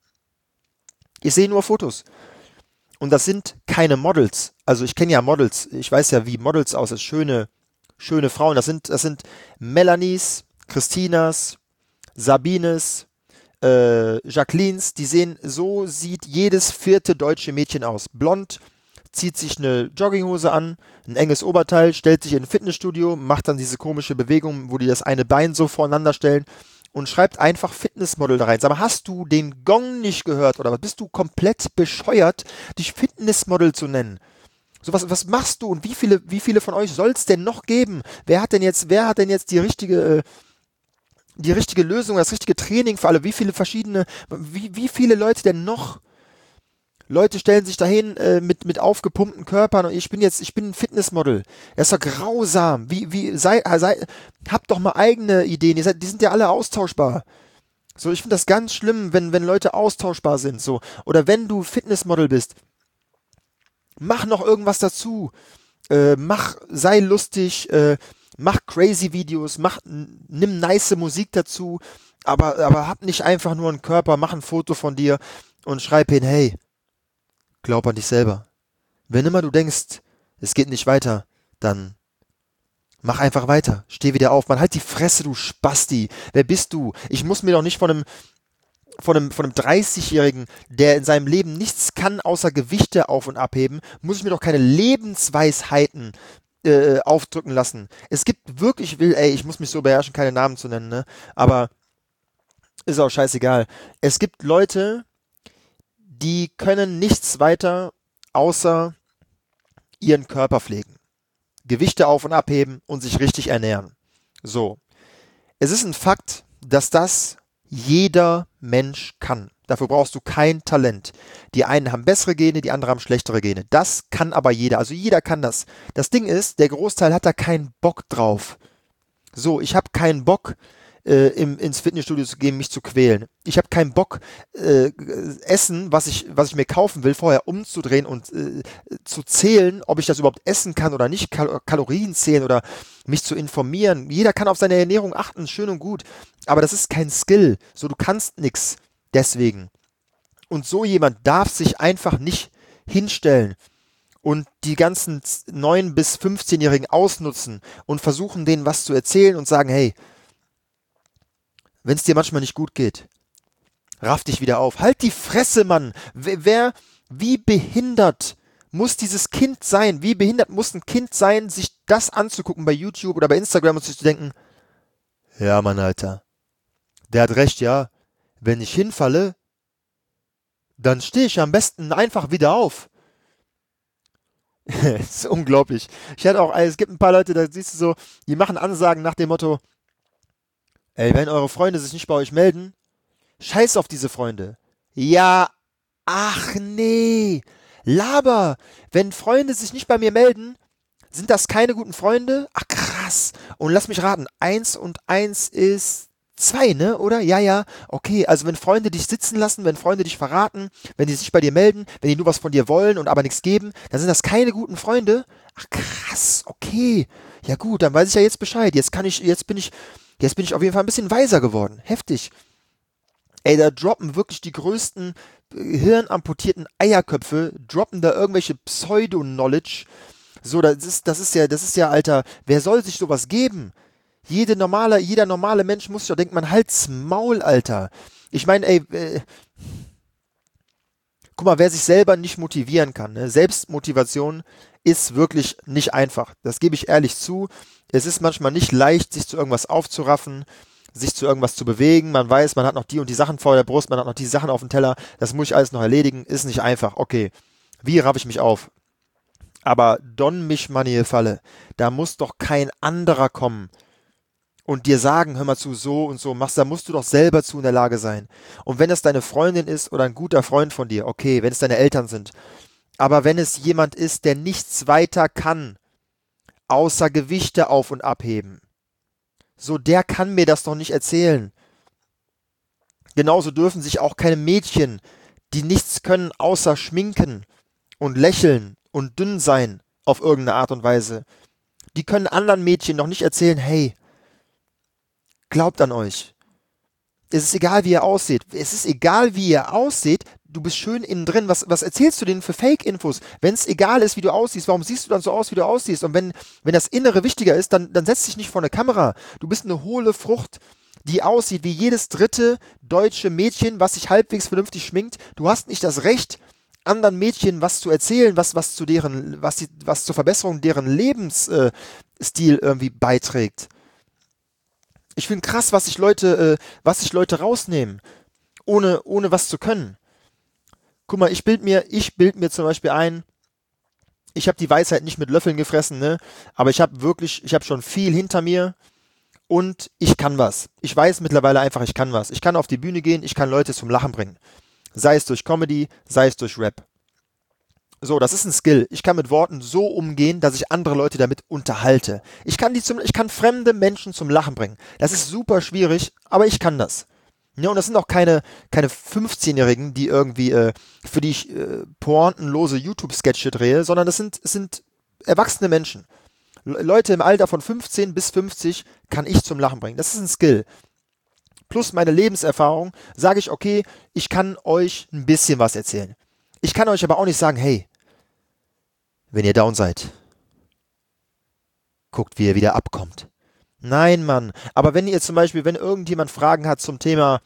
Ich sehe nur Fotos. Und das sind keine Models. Also ich kenne ja Models. Ich weiß ja, wie Models aussehen. Schöne, schöne Frauen. Das sind, das sind Melanies, Christinas, Sabines, äh, Jacquelines. Die sehen, so sieht jedes vierte deutsche Mädchen aus. Blond, zieht sich eine Jogginghose an, ein enges Oberteil, stellt sich in ein Fitnessstudio, macht dann diese komische Bewegung, wo die das eine Bein so voreinander stellen und schreibt einfach Fitnessmodel da rein. Sag mal, hast du den Gong nicht gehört oder was? Bist du komplett bescheuert, dich Fitnessmodel zu nennen? So was, was machst du und wie viele, wie viele von euch soll es denn noch geben? Wer hat denn jetzt, wer hat denn jetzt die richtige, äh, die richtige Lösung, das richtige Training für alle? Wie viele verschiedene, wie, wie viele Leute denn noch? Leute stellen sich dahin äh, mit, mit aufgepumpten Körpern und ich bin jetzt, ich bin ein Fitnessmodel. Das ist doch grausam. Wie, wie, sei, sei, habt doch mal eigene Ideen. Ihr seid, die sind ja alle austauschbar. So, ich finde das ganz schlimm, wenn, wenn Leute austauschbar sind. So. Oder wenn du Fitnessmodel bist, mach noch irgendwas dazu. Äh, mach, sei lustig, äh, mach crazy Videos, mach, n- nimm nice Musik dazu, aber, aber hab nicht einfach nur einen Körper, mach ein Foto von dir und schreib hin, hey, glaub an dich selber. Wenn immer du denkst, es geht nicht weiter, dann mach einfach weiter. Steh wieder auf. Man, halt die Fresse, du Spasti. Wer bist du? Ich muss mir doch nicht von einem, von einem, von einem dreißigjährigen, der in seinem Leben nichts kann, außer Gewichte auf- und abheben, muss ich mir doch keine Lebensweisheiten äh, aufdrücken lassen. Es gibt wirklich, ich will, ey, ich muss mich so beherrschen, keine Namen zu nennen, ne? Aber ist auch scheißegal. Es gibt Leute, die können nichts weiter, außer ihren Körper pflegen. Gewichte auf- und abheben und sich richtig ernähren. So. Es ist ein Fakt, dass das jeder Mensch kann. Dafür brauchst du kein Talent. Die einen haben bessere Gene, die anderen haben schlechtere Gene. Das kann aber jeder. Also jeder kann das. Das Ding ist, der Großteil hat da keinen Bock drauf. So, ich habe keinen Bock, äh, im, ins Fitnessstudio zu gehen, mich zu quälen. Ich habe keinen Bock, äh, Essen, was ich, was ich mir kaufen will, vorher umzudrehen und äh, zu zählen, ob ich das überhaupt essen kann oder nicht, Kal Kalorien zählen oder mich zu informieren. Jeder kann auf seine Ernährung achten, schön und gut. Aber das ist kein Skill. So, du kannst nix. Deswegen. Und so jemand darf sich einfach nicht hinstellen und die ganzen neun bis fünfzehnjährigen ausnutzen und versuchen, denen was zu erzählen und sagen, hey, wenn es dir manchmal nicht gut geht, raff dich wieder auf. Halt die Fresse, Mann. Wer, wer, wie behindert muss dieses Kind sein? Wie behindert muss ein Kind sein, sich das anzugucken bei YouTube oder bei Instagram und sich zu denken, ja, Mann, Alter, der hat recht, ja. Wenn ich hinfalle, dann stehe ich am besten einfach wieder auf. Das ist unglaublich. Ich hatte auch, es gibt ein paar Leute, da siehst du so, die machen Ansagen nach dem Motto, ey, wenn eure Freunde sich nicht bei euch melden, scheiß auf diese Freunde. Ja, ach nee. Laber. Wenn Freunde sich nicht bei mir melden, sind das keine guten Freunde? Ach krass. krass. Und lass mich raten, eins und eins ist zwei, ne? Oder? Ja, ja. Okay, also wenn Freunde dich sitzen lassen, wenn Freunde dich verraten, wenn die sich bei dir melden, wenn die nur was von dir wollen und aber nichts geben, dann sind das keine guten Freunde. Ach krass, okay. Ja gut, dann weiß ich ja jetzt Bescheid. Jetzt kann ich, jetzt bin ich, jetzt bin ich auf jeden Fall ein bisschen weiser geworden. Heftig. Ey, da droppen wirklich die größten äh, hirnamputierten Eierköpfe, droppen da irgendwelche Pseudo-Knowledge. So, das ist, das ist ja, das ist ja, Alter, wer soll sich sowas geben? Jede normale, jeder normale Mensch muss sich doch denken, man halt's Maul, Alter. Ich meine, ey, äh, guck mal, wer sich selber nicht motivieren kann, ne? Selbstmotivation ist wirklich nicht einfach. Das gebe ich ehrlich zu. Es ist manchmal nicht leicht, sich zu irgendwas aufzuraffen, sich zu irgendwas zu bewegen. Man weiß, man hat noch die und die Sachen vor der Brust, man hat noch die Sachen auf dem Teller. Das muss ich alles noch erledigen. Ist nicht einfach. Okay, wie raffe ich mich auf? Aber Don mich Maniel Falle, da muss doch kein anderer kommen und dir sagen, hör mal zu, so und so machst, da musst du doch selber zu in der Lage sein. Und wenn es deine Freundin ist oder ein guter Freund von dir, okay, wenn es deine Eltern sind, aber wenn es jemand ist, der nichts weiter kann, außer Gewichte auf und abheben, so der kann mir das doch nicht erzählen. Genauso dürfen sich auch keine Mädchen, die nichts können, außer schminken und lächeln und dünn sein, auf irgendeine Art und Weise. Die können anderen Mädchen noch nicht erzählen, hey, glaubt an euch. Es ist egal, wie ihr aussieht. Es ist egal, wie ihr aussieht. Du bist schön innen drin. Was, was erzählst du denen für Fake-Infos? Wenn es egal ist, wie du aussiehst, warum siehst du dann so aus, wie du aussiehst? Und wenn, wenn das Innere wichtiger ist, dann, dann setz dich nicht vor eine Kamera. Du bist eine hohle Frucht, die aussieht wie jedes dritte deutsche Mädchen, was sich halbwegs vernünftig schminkt. Du hast nicht das Recht, anderen Mädchen was zu erzählen, was, was zu deren, was, die, was zur Verbesserung deren Lebensstil äh, irgendwie beiträgt. Ich finde krass, was sich Leute, äh, was sich Leute rausnehmen, ohne, ohne was zu können. Guck mal, ich bild mir, ich bild mir zum Beispiel ein, ich habe die Weisheit nicht mit Löffeln gefressen, ne? Aber ich habe wirklich, ich habe schon viel hinter mir und ich kann was. Ich weiß mittlerweile einfach, ich kann was. Ich kann auf die Bühne gehen, ich kann Leute zum Lachen bringen. Sei es durch Comedy, sei es durch Rap. So, das ist ein Skill. Ich kann mit Worten so umgehen, dass ich andere Leute damit unterhalte. Ich kann die zum, ich kann fremde Menschen zum Lachen bringen. Das ist super schwierig, aber ich kann das. Ja, und das sind auch keine, keine fünfzehnjährigen, die irgendwie, äh, für die ich äh, pointenlose YouTube-Sketche drehe, sondern das sind, es sind erwachsene Menschen. Le Leute im Alter von fünfzehn bis fünfzig kann ich zum Lachen bringen. Das ist ein Skill. Plus meine Lebenserfahrung sage ich, okay, ich kann euch ein bisschen was erzählen. Ich kann euch aber auch nicht sagen, hey, wenn ihr down seid, guckt, wie ihr wieder abkommt. Nein, Mann. Aber wenn ihr zum Beispiel, wenn irgendjemand Fragen hat zum Thema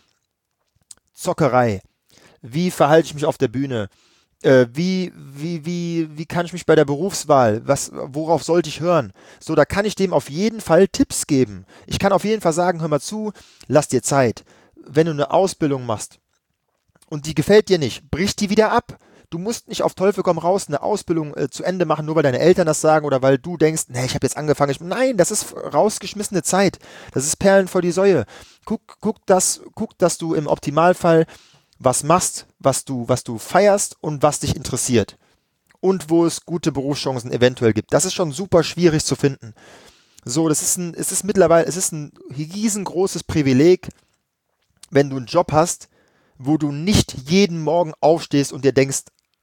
Zockerei, wie verhalte ich mich auf der Bühne, äh, wie, wie, wie, wie kann ich mich bei der Berufswahl, was, worauf sollte ich hören? So, da kann ich dem auf jeden Fall Tipps geben. Ich kann auf jeden Fall sagen, hör mal zu, lass dir Zeit. Wenn du eine Ausbildung machst und die gefällt dir nicht, brich die wieder ab. Du musst nicht auf Teufel komm raus eine Ausbildung äh, zu Ende machen, nur weil deine Eltern das sagen oder weil du denkst, nee, ich habe jetzt angefangen. Ich, nein, das ist rausgeschmissene Zeit. Das ist Perlen vor die Säue. Guck, guck, das, guck, dass du im Optimalfall was machst, was du, was du feierst und was dich interessiert. Und wo es gute Berufschancen eventuell gibt. Das ist schon super schwierig zu finden. So, das ist ein, es ist mittlerweile, es ist ein riesengroßes Privileg, wenn du einen Job hast, wo du nicht jeden Morgen aufstehst und dir denkst,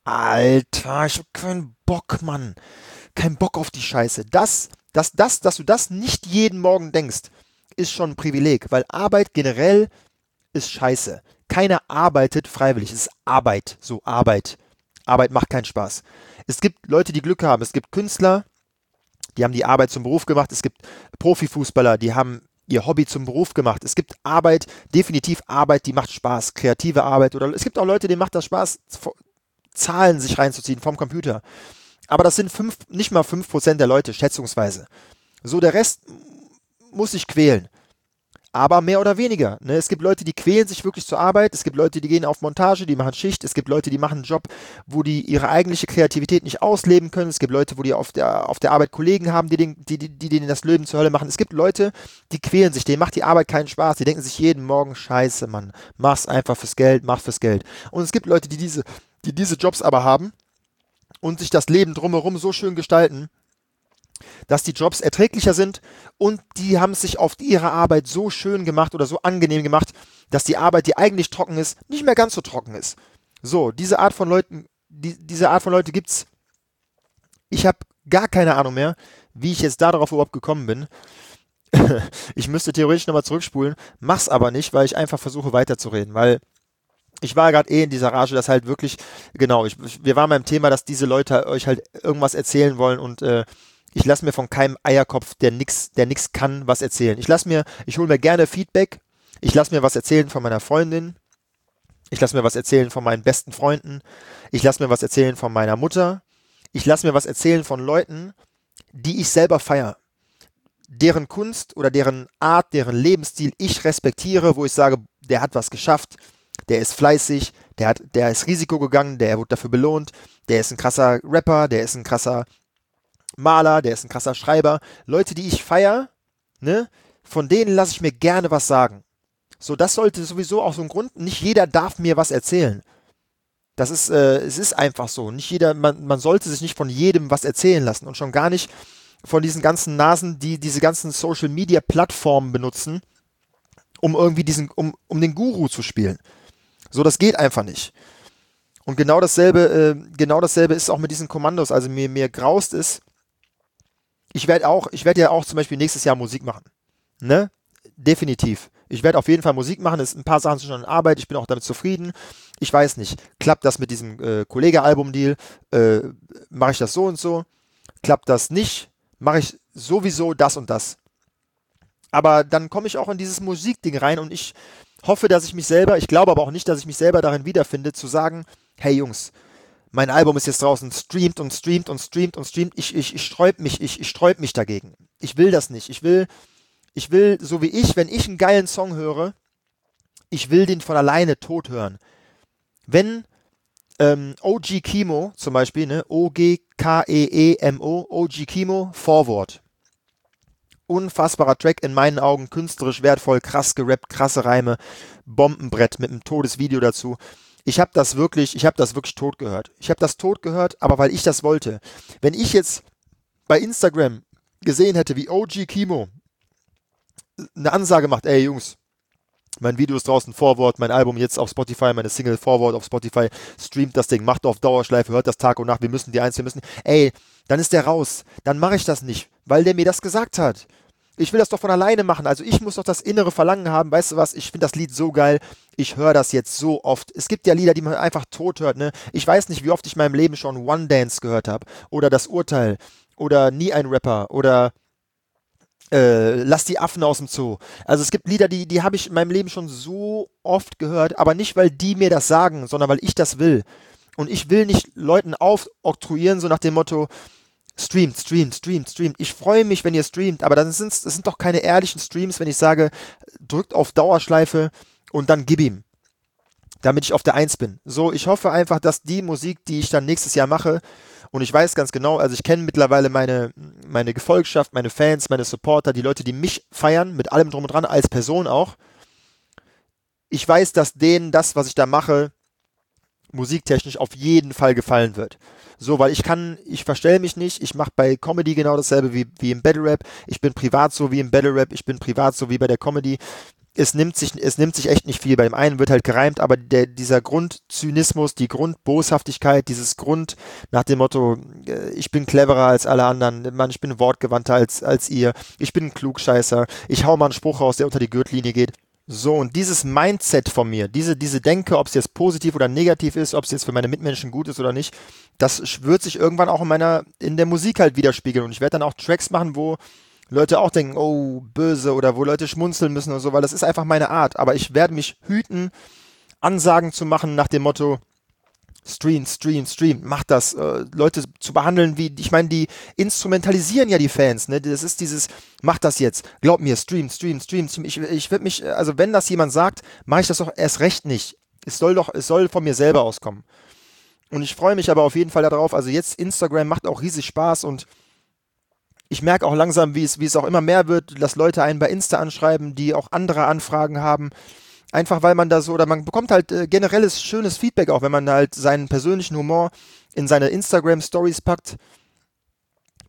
Alter, ich hab keinen Bock, Mann. Kein Bock auf die Scheiße. Das, das, das, dass du das nicht jeden Morgen denkst, ist schon ein Privileg, weil Arbeit generell ist scheiße. Keiner arbeitet freiwillig. Es ist Arbeit. So, Arbeit. Arbeit macht keinen Spaß. Es gibt Leute, die Glück haben. Es gibt Künstler, die haben die Arbeit zum Beruf gemacht. Es gibt Profifußballer, die haben ihr Hobby zum Beruf gemacht. Es gibt Arbeit, definitiv Arbeit, die macht Spaß. Kreative Arbeit. Oder es gibt auch Leute, denen macht das Spaß, Zahlen sich reinzuziehen vom Computer. Aber das sind fünf, nicht mal fünf Prozent der Leute, schätzungsweise. So, der Rest muss sich quälen. Aber mehr oder weniger. Ne? Es gibt Leute, die quälen sich wirklich zur Arbeit. Es gibt Leute, die gehen auf Montage, die machen Schicht. Es gibt Leute, die machen einen Job, wo die ihre eigentliche Kreativität nicht ausleben können. Es gibt Leute, wo die auf der, auf der Arbeit Kollegen haben, die, den, die, die, die denen das Leben zur Hölle machen. Es gibt Leute, die quälen sich. Denen macht die Arbeit keinen Spaß. Die denken sich jeden Morgen, scheiße, Mann. Mach's einfach fürs Geld, mach fürs Geld. Und es gibt Leute, die diese, die diese Jobs aber haben und sich das Leben drumherum so schön gestalten, dass die Jobs erträglicher sind und die haben es sich auf ihre Arbeit so schön gemacht oder so angenehm gemacht, dass die Arbeit, die eigentlich trocken ist, nicht mehr ganz so trocken ist. So, diese Art von Leuten, die, diese Art von Leute gibt's. Ich habe gar keine Ahnung mehr, wie ich jetzt darauf überhaupt gekommen bin. Ich müsste theoretisch nochmal zurückspulen, mach's aber nicht, weil ich einfach versuche weiterzureden, weil ich war gerade eh in dieser Rage, dass halt wirklich, genau, ich, wir waren beim Thema, dass diese Leute euch halt irgendwas erzählen wollen und äh, ich lasse mir von keinem Eierkopf, der nix, der nix kann, was erzählen. Ich lasse mir, ich hole mir gerne Feedback, ich lasse mir was erzählen von meiner Freundin, ich lasse mir was erzählen von meinen besten Freunden, ich lasse mir was erzählen von meiner Mutter, ich lasse mir was erzählen von Leuten, die ich selber feiere, deren Kunst oder deren Art, deren Lebensstil ich respektiere, wo ich sage, der hat was geschafft, der ist fleißig, der hat, der ist Risiko gegangen, der wurde dafür belohnt, der ist ein krasser Rapper, der ist ein krasser Maler, der ist ein krasser Schreiber. Leute, die ich feiere, ne, von denen lasse ich mir gerne was sagen. So, das sollte sowieso auch so ein Grund, nicht jeder darf mir was erzählen. Das ist, äh, es ist einfach so. Nicht jeder, man, man sollte sich nicht von jedem was erzählen lassen und schon gar nicht von diesen ganzen Nasen, die diese ganzen Social Media Plattformen benutzen, um irgendwie diesen, um, um den Guru zu spielen. So, das geht einfach nicht. Und genau dasselbe, äh, genau dasselbe ist auch mit diesen Kommandos. Also mir, mir graust es. Ich werde auch, ich werde ja auch zum Beispiel nächstes Jahr Musik machen. Ne? Definitiv. Ich werde auf jeden Fall Musik machen. Es, ein paar Sachen sind schon in Arbeit. Ich bin auch damit zufrieden. Ich weiß nicht. Klappt das mit diesem äh, Kollege-Album-Deal? Äh, mache ich das so und so? Klappt das nicht? Mache ich sowieso das und das. Aber dann komme ich auch in dieses Musikding rein und ich hoffe, dass ich mich selber, ich glaube aber auch nicht, dass ich mich selber darin wiederfinde, zu sagen, hey Jungs, mein Album ist jetzt draußen, streamt und streamt und streamt und streamt. Ich, ich, ich sträub mich, ich, ich sträub mich dagegen. Ich will das nicht. Ich will, ich will, so wie ich, wenn ich einen geilen Song höre, ich will den von alleine tot hören. Wenn ähm, O G Kimo zum Beispiel, ne, O G K E E M O, O G Kimo, Forward. Unfassbarer Track, in meinen Augen künstlerisch wertvoll, krass gerappt, krasse Reime, Bombenbrett mit einem Todesvideo dazu. Ich habe das wirklich, ich habe das wirklich tot gehört. Ich habe das tot gehört, aber weil ich das wollte. Wenn ich jetzt bei Instagram gesehen hätte, wie O G Kimo eine Ansage macht, ey Jungs, mein Video ist draußen, Forward, mein Album jetzt auf Spotify, meine Single Forward auf Spotify, streamt das Ding, macht auf Dauerschleife, hört das Tag und Nacht, wir müssen die eins, wir müssen, ey, dann ist der raus. Dann mache ich das nicht, weil der mir das gesagt hat. Ich will das doch von alleine machen, also ich muss doch das innere Verlangen haben, weißt du was, ich finde das Lied so geil, ich höre das jetzt so oft. Es gibt ja Lieder, die man einfach tot hört, ne? Ich weiß nicht, wie oft ich in meinem Leben schon One Dance gehört habe, oder Das Urteil, oder Nie ein Rapper, oder äh, Lass die Affen aus dem Zoo. Also es gibt Lieder, die, die habe ich in meinem Leben schon so oft gehört, aber nicht, weil die mir das sagen, sondern weil ich das will. Und ich will nicht Leuten aufoktroyieren, so nach dem Motto, streamt, streamt, streamt, streamt. Ich freue mich, wenn ihr streamt, aber dann sind's, das sind doch keine ehrlichen Streams, wenn ich sage, drückt auf Dauerschleife und dann gib ihm, damit ich auf der Eins bin. So, ich hoffe einfach, dass die Musik, die ich dann nächstes Jahr mache, und ich weiß ganz genau, also ich kenne mittlerweile meine, meine Gefolgschaft, meine Fans, meine Supporter, die Leute, die mich feiern, mit allem drum und dran, als Person auch. Ich weiß, dass denen das, was ich da mache, musiktechnisch auf jeden Fall gefallen wird. So, weil ich kann, ich verstelle mich nicht, ich mache bei Comedy genau dasselbe wie, wie im Battle Rap, ich bin privat so wie im Battle Rap, ich bin privat so wie bei der Comedy. Es nimmt sich, es nimmt sich echt nicht viel. Bei dem einen wird halt gereimt, aber der, dieser Grundzynismus, die Grundboshaftigkeit, dieses Grund nach dem Motto, äh, ich bin cleverer als alle anderen, Mann, ich bin wortgewandter als, als ihr, ich bin ein Klugscheißer, ich hau mal einen Spruch raus, der unter die Gürtellinie geht. So, und dieses Mindset von mir, diese, diese Denke, ob es jetzt positiv oder negativ ist, ob es jetzt für meine Mitmenschen gut ist oder nicht, das wird sich irgendwann auch in meiner, in der Musik halt widerspiegeln. Und ich werde dann auch Tracks machen, wo Leute auch denken, oh, böse, oder wo Leute schmunzeln müssen und so, weil das ist einfach meine Art. Aber ich werde mich hüten, Ansagen zu machen nach dem Motto, stream, stream, stream, mach das, äh, Leute zu behandeln wie, ich meine, die instrumentalisieren ja die Fans, ne, das ist dieses, mach das jetzt, glaub mir, stream, stream, stream, stream. ich, ich würde mich, also wenn das jemand sagt, mache ich das doch erst recht nicht. Es soll doch, es soll von mir selber auskommen. Und ich freue mich aber auf jeden Fall darauf, also jetzt Instagram macht auch riesig Spaß und ich merke auch langsam, wie es, wie es auch immer mehr wird, dass Leute einen bei Insta anschreiben, die auch andere Anfragen haben. Einfach weil man da so, oder man bekommt halt äh, generelles schönes Feedback auch, wenn man halt seinen persönlichen Humor in seine Instagram-Stories packt.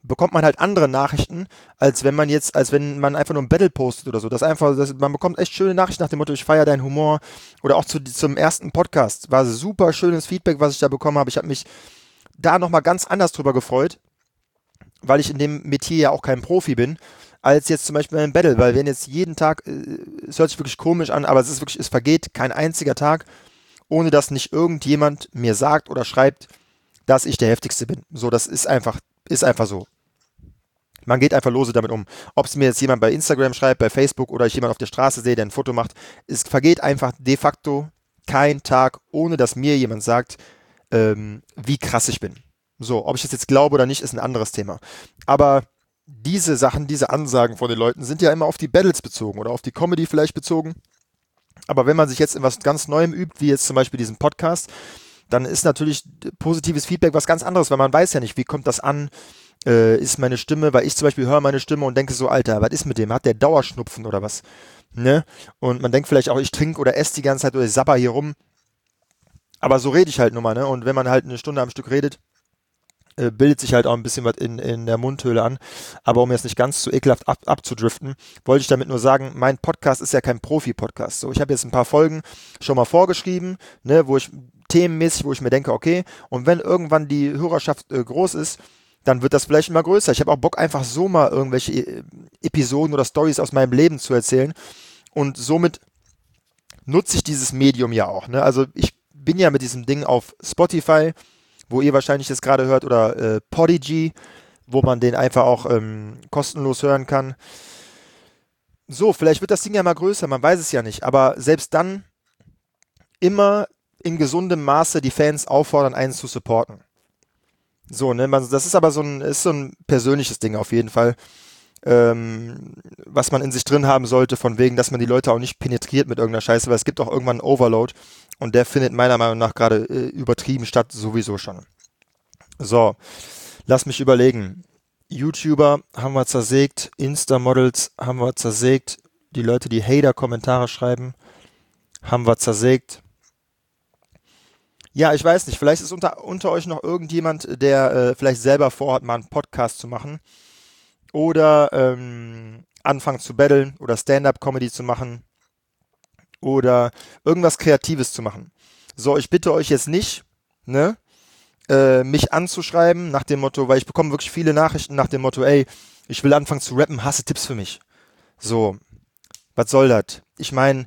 bekommt man halt andere Nachrichten, als wenn man jetzt, als wenn man einfach nur ein Battle postet oder so. Das einfach, das, man bekommt echt schöne Nachrichten nach dem Motto, ich feiere deinen Humor. Oder auch zu, zum ersten Podcast. War super schönes Feedback, was ich da bekommen habe. Ich habe mich da nochmal ganz anders drüber gefreut, weil ich in dem Metier ja auch kein Profi bin, als jetzt zum Beispiel beim Battle, weil wenn jetzt jeden Tag, äh, es hört sich wirklich komisch an, aber es ist wirklich, es vergeht kein einziger Tag, ohne dass nicht irgendjemand mir sagt oder schreibt, dass ich der Heftigste bin. So, das ist einfach, ist einfach so. Man geht einfach lose damit um. Ob es mir jetzt jemand bei Instagram schreibt, bei Facebook oder ich jemand auf der Straße sehe, der ein Foto macht, es vergeht einfach de facto kein Tag, ohne dass mir jemand sagt, ähm, wie krass ich bin. So, ob ich das jetzt glaube oder nicht, ist ein anderes Thema. Aber diese Sachen, diese Ansagen von den Leuten sind ja immer auf die Battles bezogen oder auf die Comedy vielleicht bezogen. Aber wenn man sich jetzt in was ganz Neuem übt, wie jetzt zum Beispiel diesen Podcast, dann ist natürlich positives Feedback was ganz anderes, weil man weiß ja nicht, wie kommt das an, äh, ist meine Stimme, weil ich zum Beispiel höre meine Stimme und denke so, Alter, was ist mit dem? Hat der Dauerschnupfen oder was? Ne? Und man denkt vielleicht auch, ich trinke oder esse die ganze Zeit oder ich sabber hier rum. Aber so rede ich halt nun mal, ne? Und wenn man halt eine Stunde am Stück redet, äh, bildet sich halt auch ein bisschen was in, in der Mundhöhle an. Aber um jetzt nicht ganz zu ekelhaft ab, abzudriften, wollte ich damit nur sagen, mein Podcast ist ja kein Profi-Podcast. So, ich habe jetzt ein paar Folgen schon mal vorgeschrieben, ne, wo ich themenmäßig, wo ich mir denke, okay, und wenn irgendwann die Hörerschaft äh, groß ist, dann wird das vielleicht immer größer. Ich habe auch Bock, einfach so mal irgendwelche äh, Episoden oder Stories aus meinem Leben zu erzählen. Und somit nutze ich dieses Medium ja auch. Ne? Also ich bin ja mit diesem Ding auf Spotify, wo ihr wahrscheinlich das gerade hört, oder äh, Podigy, wo man den einfach auch ähm, kostenlos hören kann. So, vielleicht wird das Ding ja mal größer, man weiß es ja nicht. Aber selbst dann immer in gesundem Maße die Fans auffordern, einen zu supporten. So, ne, man, das ist aber so ein, ist so ein persönliches Ding auf jeden Fall, ähm, was man in sich drin haben sollte, von wegen, dass man die Leute auch nicht penetriert mit irgendeiner Scheiße, weil es gibt auch irgendwann einen Overload und der findet meiner Meinung nach gerade äh, übertrieben statt, sowieso schon. So, lass mich überlegen. YouTuber haben wir zersägt, Insta-Models haben wir zersägt, die Leute, die Hater-Kommentare schreiben, haben wir zersägt. Ja, ich weiß nicht, vielleicht ist unter, unter euch noch irgendjemand, der äh, vielleicht selber vorhat, mal einen Podcast zu machen oder ähm, anfangen zu battlen oder Stand-up-Comedy zu machen oder irgendwas Kreatives zu machen. So, ich bitte euch jetzt nicht, ne, äh, mich anzuschreiben nach dem Motto, weil ich bekomme wirklich viele Nachrichten nach dem Motto, ey, ich will anfangen zu rappen, hast du Tipps für mich? So, was soll das? Ich meine,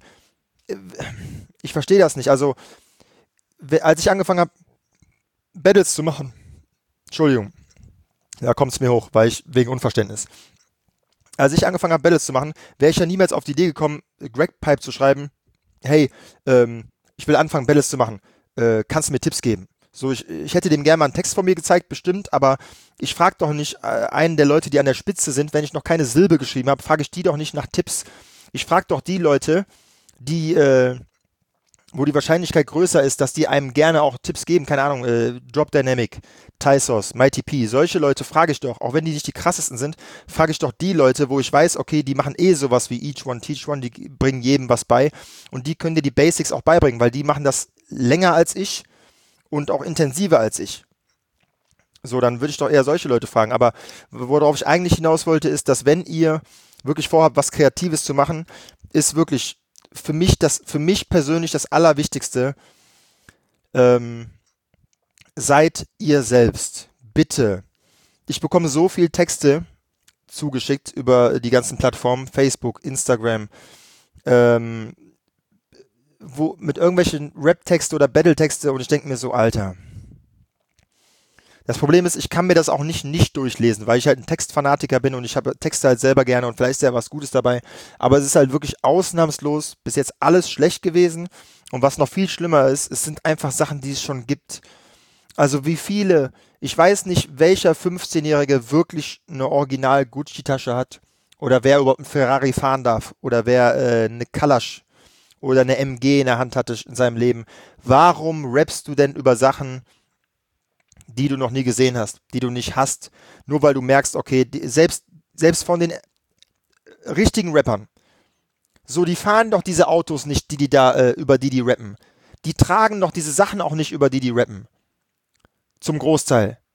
ich verstehe das nicht. Also, als ich angefangen habe, Battles zu machen, Entschuldigung, da kommt es mir hoch, weil ich wegen Unverständnis. Als ich angefangen habe, Battles zu machen, wäre ich ja niemals auf die Idee gekommen, Greg Pipe zu schreiben, hey, ähm, ich will anfangen, Battles zu machen, äh, kannst du mir Tipps geben? So, ich, ich hätte dem gerne mal einen Text von mir gezeigt, bestimmt, aber ich frage doch nicht äh, einen der Leute, die an der Spitze sind, wenn ich noch keine Silbe geschrieben habe, frage ich die doch nicht nach Tipps. Ich frage doch die Leute, die, äh, wo die Wahrscheinlichkeit größer ist, dass die einem gerne auch Tipps geben, keine Ahnung, äh, Drop Dynamic, Tysos, Mighty P, solche Leute frage ich doch, auch wenn die nicht die krassesten sind, frage ich doch die Leute, wo ich weiß, okay, die machen eh sowas wie Each One Teach One, die bringen jedem was bei und die können dir die Basics auch beibringen, weil die machen das länger als ich und auch intensiver als ich. So, dann würde ich doch eher solche Leute fragen, aber worauf ich eigentlich hinaus wollte, ist, dass wenn ihr wirklich vorhabt, was Kreatives zu machen, ist wirklich für mich das, für mich persönlich das Allerwichtigste, ähm, seid ihr selbst. Bitte. Ich bekomme so viel Texte zugeschickt über die ganzen Plattformen, Facebook, Instagram, ähm, wo, mit irgendwelchen Rap-Texte oder Battle-Texte und ich denke mir so, Alter. Das Problem ist, ich kann mir das auch nicht nicht durchlesen, weil ich halt ein Textfanatiker bin und ich habe Texte halt selber gerne und vielleicht ist ja was Gutes dabei, aber es ist halt wirklich ausnahmslos bis jetzt alles schlecht gewesen und was noch viel schlimmer ist, es sind einfach Sachen, die es schon gibt. Also wie viele, ich weiß nicht, welcher fünfzehnjährige wirklich eine Original-Gucci-Tasche hat oder wer überhaupt einen Ferrari fahren darf oder wer äh, eine Kalasch oder eine M G in der Hand hatte in seinem Leben. Warum rappst du denn über Sachen, die du noch nie gesehen hast, die du nicht hast, nur weil du merkst, okay, die, selbst, selbst von den richtigen Rappern, so, die fahren doch diese Autos nicht, die die da, äh, über die die rappen. Die tragen doch diese Sachen auch nicht, über die die rappen. Zum Großteil.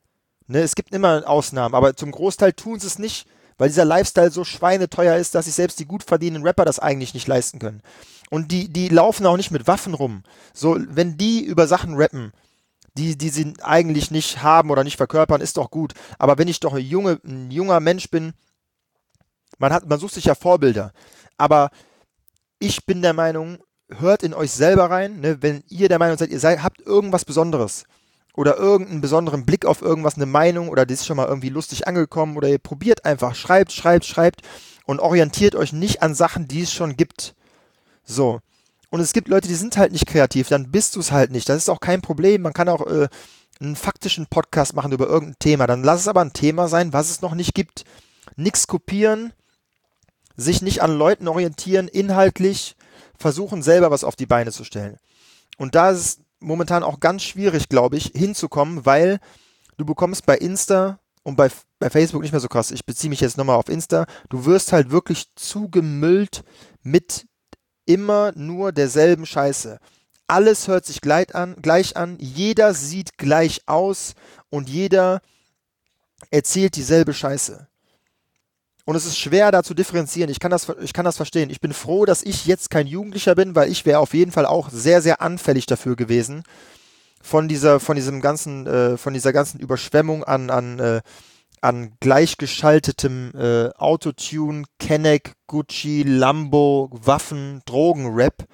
Ne, es gibt immer Ausnahmen, aber zum Großteil tun sie es nicht, weil dieser Lifestyle so schweineteuer ist, dass sich selbst die gut verdienenden Rapper das eigentlich nicht leisten können. Und die, die laufen auch nicht mit Waffen rum. So, wenn die über Sachen rappen, die, die sie eigentlich nicht haben oder nicht verkörpern, ist doch gut. Aber wenn ich doch ein, junge, ein junger Mensch bin, man hat, man sucht sich ja Vorbilder. Aber ich bin der Meinung, hört in euch selber rein, ne? Wenn ihr der Meinung seid, ihr seid, habt irgendwas Besonderes oder irgendeinen besonderen Blick auf irgendwas, eine Meinung oder das ist schon mal irgendwie lustig angekommen oder ihr probiert einfach, schreibt, schreibt, schreibt und orientiert euch nicht an Sachen, die es schon gibt. So. Und es gibt Leute, die sind halt nicht kreativ, dann bist du es halt nicht. Das ist auch kein Problem. Man kann auch äh, einen faktischen Podcast machen über irgendein Thema. Dann lass es aber ein Thema sein, was es noch nicht gibt. Nix kopieren, sich nicht an Leuten orientieren, inhaltlich versuchen, selber was auf die Beine zu stellen. Und da ist es momentan auch ganz schwierig, glaube ich, hinzukommen, weil du bekommst bei Insta und bei, bei Facebook nicht mehr so krass. Ich beziehe mich jetzt nochmal auf Insta. Du wirst halt wirklich zugemüllt mit immer nur derselben Scheiße. Alles hört sich gleich an, gleich an, jeder sieht gleich aus und jeder erzählt dieselbe Scheiße. Und es ist schwer, da zu differenzieren. Ich kann das, ich kann das verstehen. Ich bin froh, dass ich jetzt kein Jugendlicher bin, weil ich wäre auf jeden Fall auch sehr, sehr anfällig dafür gewesen. Von dieser, von diesem ganzen, äh, von dieser ganzen Überschwemmung an, an, äh, an gleichgeschaltetem äh, Autotune, Kenneck, Gucci, Lambo, Waffen, Drogen-Rap.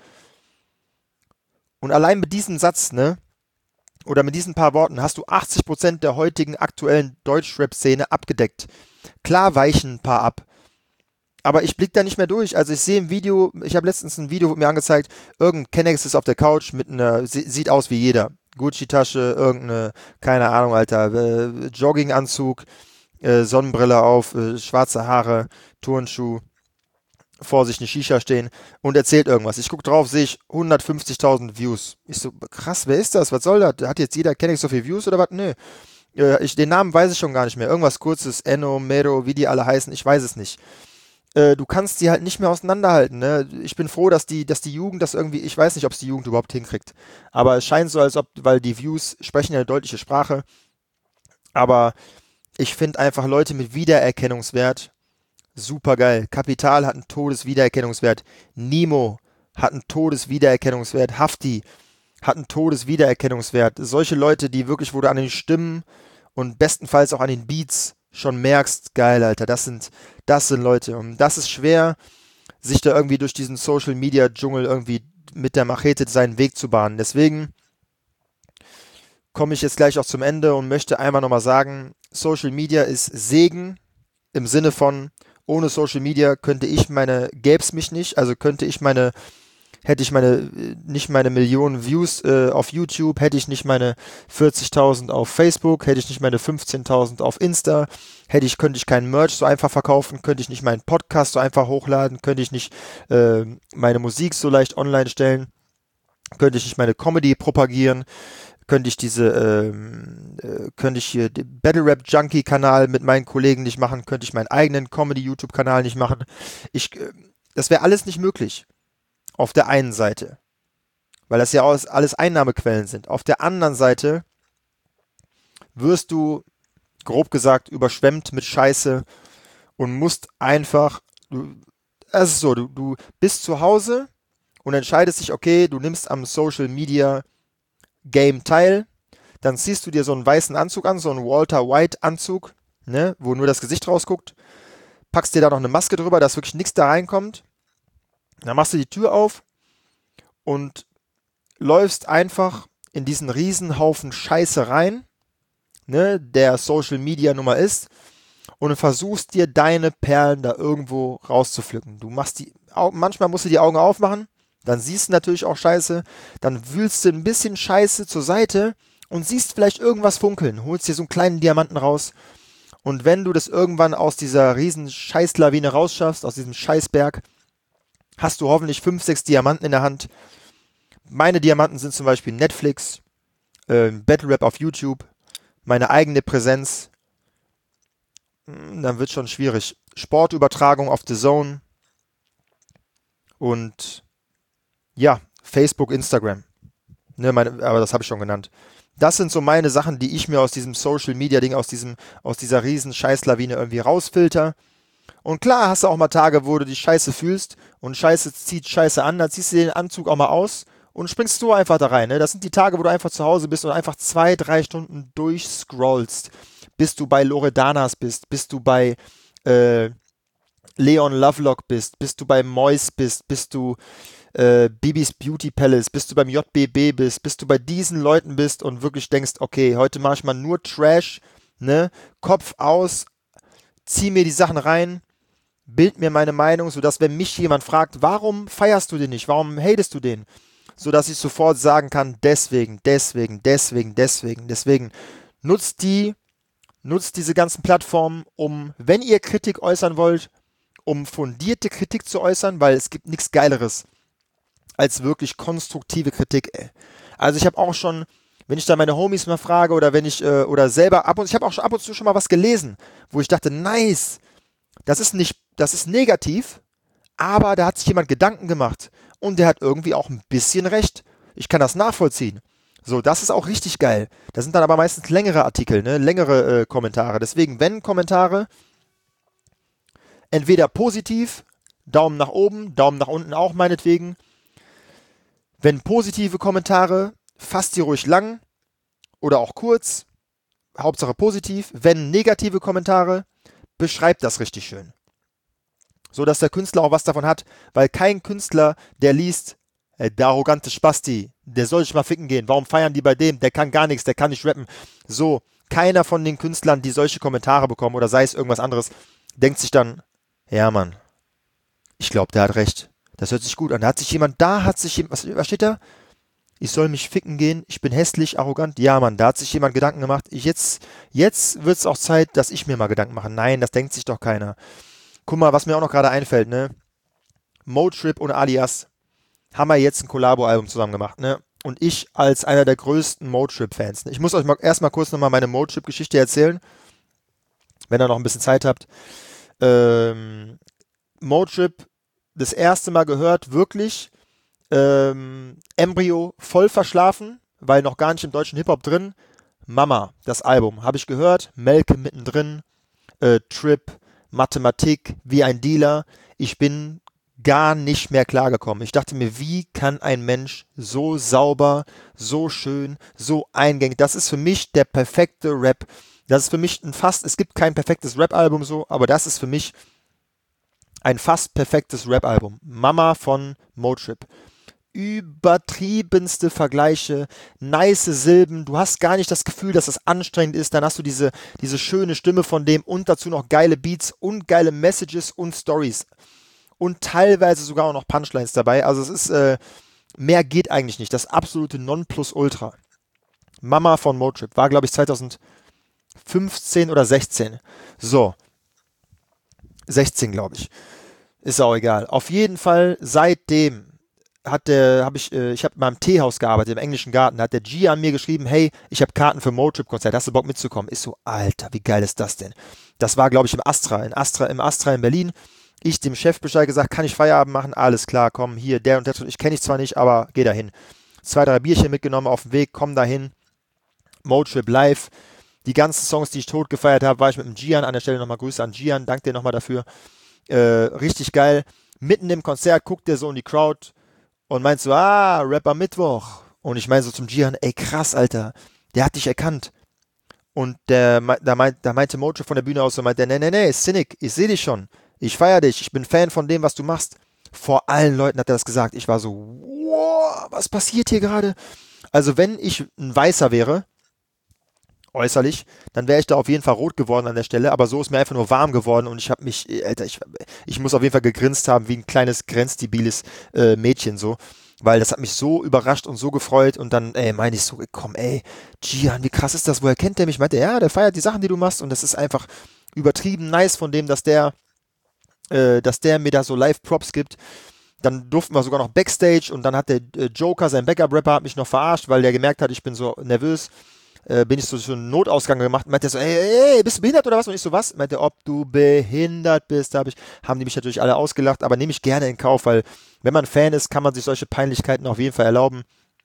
Und allein mit diesem Satz, ne, oder mit diesen paar Worten hast du achtzig Prozent der heutigen aktuellen Deutschrap-Szene abgedeckt. Klar weichen ein paar ab. Aber ich blick da nicht mehr durch. Also ich sehe ein Video, ich habe letztens ein Video mir angezeigt, irgendein Kennex ist auf der Couch mit einer, sieht aus wie jeder. Gucci-Tasche, irgendeine, keine Ahnung, Alter, äh, Jogginganzug, äh, Sonnenbrille auf, äh, schwarze Haare, Turnschuh, vor sich eine Shisha stehen und erzählt irgendwas. Ich gucke drauf, sehe ich hundertfünfzigtausend Views. Ich so, krass, wer ist das? Was soll das? Hat jetzt jeder Kennex so viel Views oder was? Nö. Äh, ich, den Namen weiß ich schon gar nicht mehr. Irgendwas kurzes, Enno, Mero, wie die alle heißen, ich weiß es nicht. Äh, du kannst die halt nicht mehr auseinanderhalten, ne? Ich bin froh, dass die, dass die Jugend das irgendwie, ich weiß nicht, ob es die Jugend überhaupt hinkriegt. Aber es scheint so, als ob, weil die Views sprechen ja eine deutliche Sprache. Aber ich finde einfach Leute mit Wiedererkennungswert super geil. Kapital hat einen Todeswiedererkennungswert. Nemo hat einen Todeswiedererkennungswert. Hafti hat einen Todeswiedererkennungswert. Solche Leute, die wirklich, wo du an den Stimmen und bestenfalls auch an den Beats schon merkst, geil, Alter, das sind, das sind Leute. Und das ist schwer, sich da irgendwie durch diesen Social-Media-Dschungel irgendwie mit der Machete seinen Weg zu bahnen. Deswegen komme ich jetzt gleich auch zum Ende und möchte einmal nochmal sagen, Social Media ist Segen im Sinne von, ohne Social Media könnte ich meine, gäb's mich nicht, also könnte ich meine, hätte ich meine, nicht meine Millionen Views äh, auf YouTube, hätte ich nicht meine vierzigtausend auf Facebook, hätte ich nicht meine fünfzehntausend auf Insta, hätte ich, könnte ich keinen Merch so einfach verkaufen, könnte ich nicht meinen Podcast so einfach hochladen, könnte ich nicht äh, meine Musik so leicht online stellen, könnte ich nicht meine Comedy propagieren, könnte ich diese, ähm, äh, könnte ich hier den Battle Rap Junkie Kanal mit meinen Kollegen nicht machen, könnte ich meinen eigenen Comedy YouTube Kanal nicht machen. Ich, äh, das wäre alles nicht möglich. Auf der einen Seite. Weil das ja alles Einnahmequellen sind. Auf der anderen Seite wirst du, grob gesagt, überschwemmt mit Scheiße und musst einfach, du, es ist so, du, du bist zu Hause und entscheidest dich, okay, du nimmst am Social Media Game teil, dann ziehst du dir so einen weißen Anzug an, so einen Walter White Anzug, ne, wo nur das Gesicht rausguckt, packst dir da noch eine Maske drüber, dass wirklich nichts da reinkommt, dann machst du die Tür auf und läufst einfach in diesen Riesenhaufen Scheiße rein, ne, der Social Media Nummer ist, und versuchst dir deine Perlen da irgendwo rauszupflücken. Du machst die, manchmal musst du die Augen aufmachen, dann siehst du natürlich auch Scheiße, dann wühlst du ein bisschen Scheiße zur Seite und siehst vielleicht irgendwas funkeln, holst dir so einen kleinen Diamanten raus und wenn du das irgendwann aus dieser riesen Scheißlawine rausschaffst, aus diesem Scheißberg, hast du hoffentlich fünf, sechs Diamanten in der Hand. Meine Diamanten sind zum Beispiel Netflix, äh, Battle Rap auf YouTube, meine eigene Präsenz, dann wird schon schwierig. Sportübertragung auf The Zone und ja, Facebook, Instagram. Ne, meine, aber das habe ich schon genannt. Das sind so meine Sachen, die ich mir aus diesem Social-Media-Ding, aus diesem, aus dieser riesen Scheißlawine irgendwie rausfilter. Und klar hast du auch mal Tage, wo du dich scheiße fühlst und Scheiße zieht Scheiße an, dann ziehst du den Anzug auch mal aus und springst du einfach da rein. Ne? Das sind die Tage, wo du einfach zu Hause bist und einfach zwei, drei Stunden durchscrollst, bis du bei Loredanas bist, bis du bei äh, Leon Lovelock bist, bis du bei Mois bist, bis du äh, Bibis Beauty Palace, bis du beim J B B bist, bis du bei diesen Leuten bist und wirklich denkst, okay, heute mache ich mal nur Trash, ne? Kopf aus, zieh mir die Sachen rein, bild mir meine Meinung, sodass, wenn mich jemand fragt, warum feierst du den nicht, warum hatest du den, sodass ich sofort sagen kann, deswegen, deswegen, deswegen, deswegen, deswegen, nutzt die, nutzt diese ganzen Plattformen, um, wenn ihr Kritik äußern wollt, um fundierte Kritik zu äußern, weil es gibt nichts Geileres als wirklich konstruktive Kritik, ey. Also ich habe auch schon, wenn ich da meine Homies mal frage oder wenn ich, äh, oder selber ab und ich habe auch schon ab und zu schon mal was gelesen, wo ich dachte, nice, das ist nicht, das ist negativ, aber da hat sich jemand Gedanken gemacht und der hat irgendwie auch ein bisschen recht. Ich kann das nachvollziehen. So, das ist auch richtig geil. Das sind dann aber meistens längere Artikel, ne, längere äh, Kommentare. Deswegen, wenn Kommentare, entweder positiv, Daumen nach oben, Daumen nach unten auch meinetwegen. Wenn positive Kommentare, fasst die ruhig lang oder auch kurz, Hauptsache positiv. Wenn negative Kommentare, beschreibt das richtig schön. So dass der Künstler auch was davon hat, weil kein Künstler, der liest, äh, der arrogante Spasti, der soll sich mal ficken gehen, warum feiern die bei dem, der kann gar nichts, der kann nicht rappen. So, keiner von den Künstlern, die solche Kommentare bekommen oder sei es irgendwas anderes, denkt sich dann, ja Mann, ich glaube, der hat recht. Das hört sich gut an. Da hat sich jemand, da hat sich jemand, was, was steht da? Ich soll mich ficken gehen, ich bin hässlich, arrogant. Ja, Mann, da hat sich jemand Gedanken gemacht. Ich jetzt, jetzt wird es auch Zeit, dass ich mir mal Gedanken mache. Nein, das denkt sich doch keiner. Guck mal, was mir auch noch gerade einfällt, ne? Motrip und Alias haben wir jetzt ein Collabo-Album zusammen gemacht, ne? Und ich als einer der größten Motrip-Fans. Ne? Ich muss euch mal erstmal kurz nochmal meine Motrip-Geschichte erzählen, wenn ihr noch ein bisschen Zeit habt. Ähm, Motrip das erste Mal gehört, wirklich ähm, Embryo voll verschlafen, weil noch gar nicht im deutschen Hip-Hop drin. Mama, das Album, habe ich gehört. Melke mittendrin, äh, Trip, Mathematik, wie ein Dealer. Ich bin gar nicht mehr klargekommen. Ich dachte mir, wie kann ein Mensch so sauber, so schön, so eingängig, das ist für mich der perfekte Rap. Das ist für mich ein fast, es gibt kein perfektes Rap-Album so, aber das ist für mich ein fast perfektes Rap-Album. Mama von Motrip. Übertriebenste Vergleiche, nice Silben, du hast gar nicht das Gefühl, dass es anstrengend ist, dann hast du diese, diese schöne Stimme von dem und dazu noch geile Beats und geile Messages und Stories und teilweise sogar auch noch Punchlines dabei, also es ist, äh, mehr geht eigentlich nicht, das absolute Nonplusultra. Mama von Motrip, war glaube ich zweitausendfünfzehn oder sechzehn, so, sechzehn glaube ich, ist auch egal, auf jeden Fall seitdem hat der, habe ich, äh, ich habe in meinem Teehaus gearbeitet, im englischen Garten, da hat der Gian mir geschrieben, hey, ich habe Karten für Motrip-Konzert, hast du Bock mitzukommen? Ist so, Alter, wie geil ist das denn? Das war, glaube ich, im Astra, in Astra, im Astra in Berlin. Ich dem Chef Bescheid gesagt, kann ich Feierabend machen? Alles klar, komm, hier, der und der, ich kenne dich zwar nicht, aber geh dahin. Zwei, drei Bierchen mitgenommen auf dem Weg, komm dahin. Motrip live. Die ganzen Songs, die ich tot gefeiert habe, war ich mit dem Gian, an der Stelle nochmal Grüße an Gian, danke dir nochmal dafür. Äh, richtig geil. Mitten im Konzert guckt der so in die Crowd, und meinst so, ah, Rapper Mittwoch. Und ich meine so zum Gian, ey krass, Alter, der hat dich erkannt. Und der, da, meint, da meinte Motrip von der Bühne aus so, meinte, nee, nee, nee, Cynic, ich sehe dich schon. Ich feiere dich, ich bin Fan von dem, was du machst. Vor allen Leuten hat er das gesagt. Ich war so, wow, was passiert hier gerade? Also wenn ich ein Weißer wäre, äußerlich, dann wäre ich da auf jeden Fall rot geworden an der Stelle, aber so ist mir einfach nur warm geworden und ich habe mich, Alter, ich, ich muss auf jeden Fall gegrinst haben wie ein kleines, grenzdebiles äh, Mädchen so, weil das hat mich so überrascht und so gefreut und dann, ey, meine ich so, komm, ey, Gian, wie krass ist das, woher kennt der mich? Meinte, ja, der feiert die Sachen, die du machst und das ist einfach übertrieben nice von dem, dass der, äh, dass der mir da so Live-Props gibt. Dann durften wir sogar noch Backstage und dann hat der äh, Joker, sein Backup-Rapper, hat mich noch verarscht, weil der gemerkt hat, ich bin so nervös. Äh, bin ich so, so einen Notausgang gemacht, meinte er so, ey, ey, bist du behindert oder was? Und ich so, was? Meinte er, ob du behindert bist, da hab ich, haben die mich natürlich alle ausgelacht, aber nehme ich gerne in Kauf, weil wenn man Fan ist, kann man sich solche Peinlichkeiten auf jeden Fall erlauben.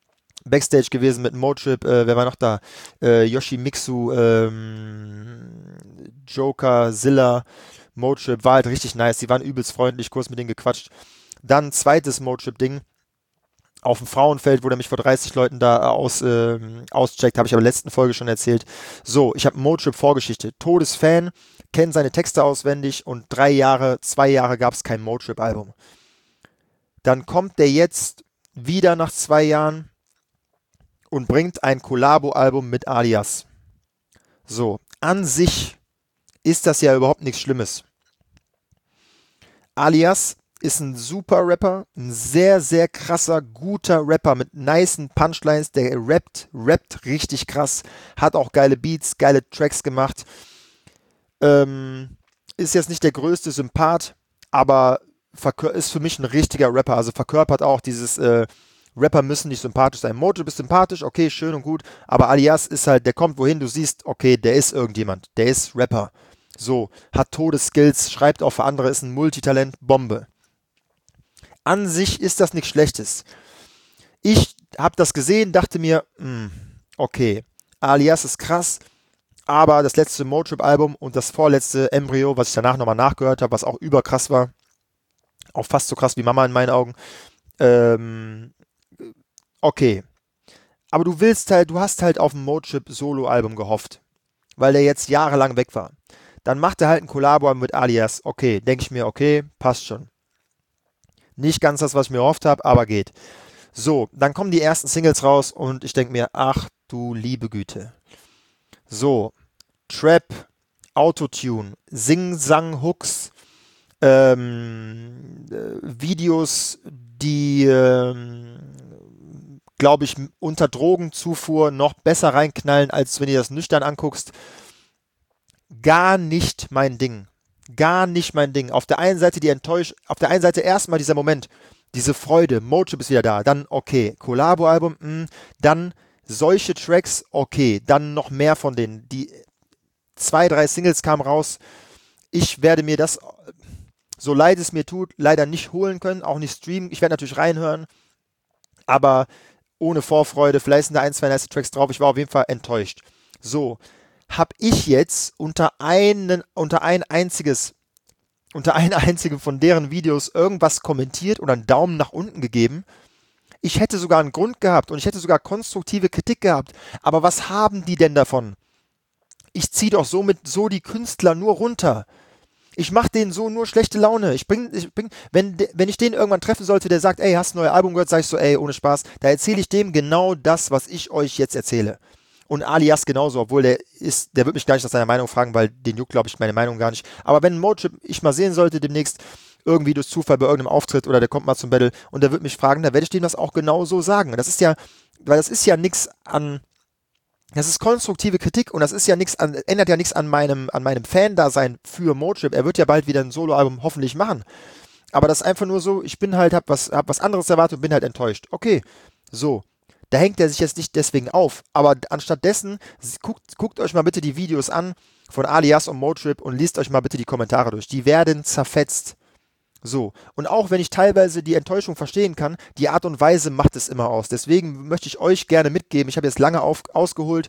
Backstage gewesen mit Motrip, äh, wer war noch da? Äh, Yoshimitsu, ähm, Joker, Zilla, Motrip, war halt richtig nice. Die waren übelst freundlich, kurz mit denen gequatscht. Dann zweites Motrip-Ding auf dem Frauenfeld, wo der mich vor dreißig Leuten da äh, aus, ähm, auscheckt, habe ich aber in der letzten Folge schon erzählt. So, ich habe Motrip Vorgeschichte. Todesfan, kenne seine Texte auswendig und drei Jahre, zwei Jahre gab es kein Motrip-Album. Dann kommt der jetzt wieder nach zwei Jahren und bringt ein Collabo-Album mit Alias. So, an sich ist das ja überhaupt nichts Schlimmes. Alias ist ein super Rapper, ein sehr, sehr krasser, guter Rapper mit nicen Punchlines, der rappt, rappt richtig krass, hat auch geile Beats, geile Tracks gemacht. Ähm, ist jetzt nicht der größte Sympath, aber verkör- ist für mich ein richtiger Rapper, also verkörpert auch dieses äh, Rapper müssen nicht sympathisch sein. Motrip ist sympathisch, okay, schön und gut, aber Alias ist halt, der kommt wohin, du siehst, okay, der ist irgendjemand, der ist Rapper. So, hat Todesskills, schreibt auch für andere, ist ein Multitalent, Bombe. An sich ist das nichts Schlechtes. Ich habe das gesehen, dachte mir, mh, okay, Alias ist krass, aber das letzte Motrip-Album und das vorletzte Embryo, was ich danach nochmal nachgehört habe, was auch überkrass war, auch fast so krass wie Mama in meinen Augen, ähm, okay. Aber du willst halt, du hast halt auf ein Motrip-Solo-Album gehofft, weil der jetzt jahrelang weg war. Dann macht er halt ein Collabo mit Alias. Okay, denke ich mir, okay, passt schon. Nicht ganz das, was ich mir erhofft habe, aber geht. So, dann kommen die ersten Singles raus und ich denke mir, ach du liebe Güte. So, Trap, Autotune, Sing-Sang-Hooks, ähm, äh, Videos, die, ähm, glaube ich, unter Drogenzufuhr noch besser reinknallen, als wenn ihr das nüchtern anguckst. Gar nicht mein Ding. Gar nicht mein Ding. Auf der einen Seite die Enttäuschung, auf der einen Seite erstmal dieser Moment, diese Freude, Motrip ist wieder da, dann okay, Collabo-Album, mh, dann solche Tracks, okay, dann noch mehr von denen. Die zwei, drei Singles kamen raus. Ich werde mir das, so leid es mir tut, leider nicht holen können, auch nicht streamen. Ich werde natürlich reinhören, aber ohne Vorfreude. Vielleicht sind da ein, zwei nice Tracks drauf. Ich war auf jeden Fall enttäuscht. So, habe ich jetzt unter einen, unter ein einziges, unter ein einzigen von deren Videos irgendwas kommentiert oder einen Daumen nach unten gegeben. Ich hätte sogar einen Grund gehabt und ich hätte sogar konstruktive Kritik gehabt. Aber was haben die denn davon? Ich ziehe doch somit so die Künstler nur runter. Ich mache denen so nur schlechte Laune. Ich bring, ich bring, wenn, wenn ich den irgendwann treffen sollte, der sagt, ey, hast du ein neues Album gehört, sag ich so, ey, ohne Spaß, da erzähle ich dem genau das, was ich euch jetzt erzähle. Und Alias genauso, obwohl der ist, der wird mich gar nicht nach seiner Meinung fragen, weil den juckt, glaube ich, meine Meinung gar nicht. Aber wenn Motrip ich mal sehen sollte demnächst, irgendwie durch Zufall bei irgendeinem Auftritt oder der kommt mal zum Battle und der wird mich fragen, dann werde ich dem das auch genauso sagen. Das ist ja, weil das ist ja nichts an, das ist konstruktive Kritik und das ist ja nichts an, ändert ja nichts an meinem, an meinem Fan-Dasein für Motrip. Er wird ja bald wieder ein Soloalbum hoffentlich machen. Aber das ist einfach nur so, ich bin halt, hab was, hab was anderes erwartet und bin halt enttäuscht. Okay, so. Da hängt er sich jetzt nicht deswegen auf. Aber anstatt dessen, guckt, guckt euch mal bitte die Videos an von Alias und Motrip und liest euch mal bitte die Kommentare durch. Die werden zerfetzt. So. Und auch wenn ich teilweise die Enttäuschung verstehen kann, die Art und Weise macht es immer aus. Deswegen möchte ich euch gerne mitgeben, ich habe jetzt lange auf, ausgeholt,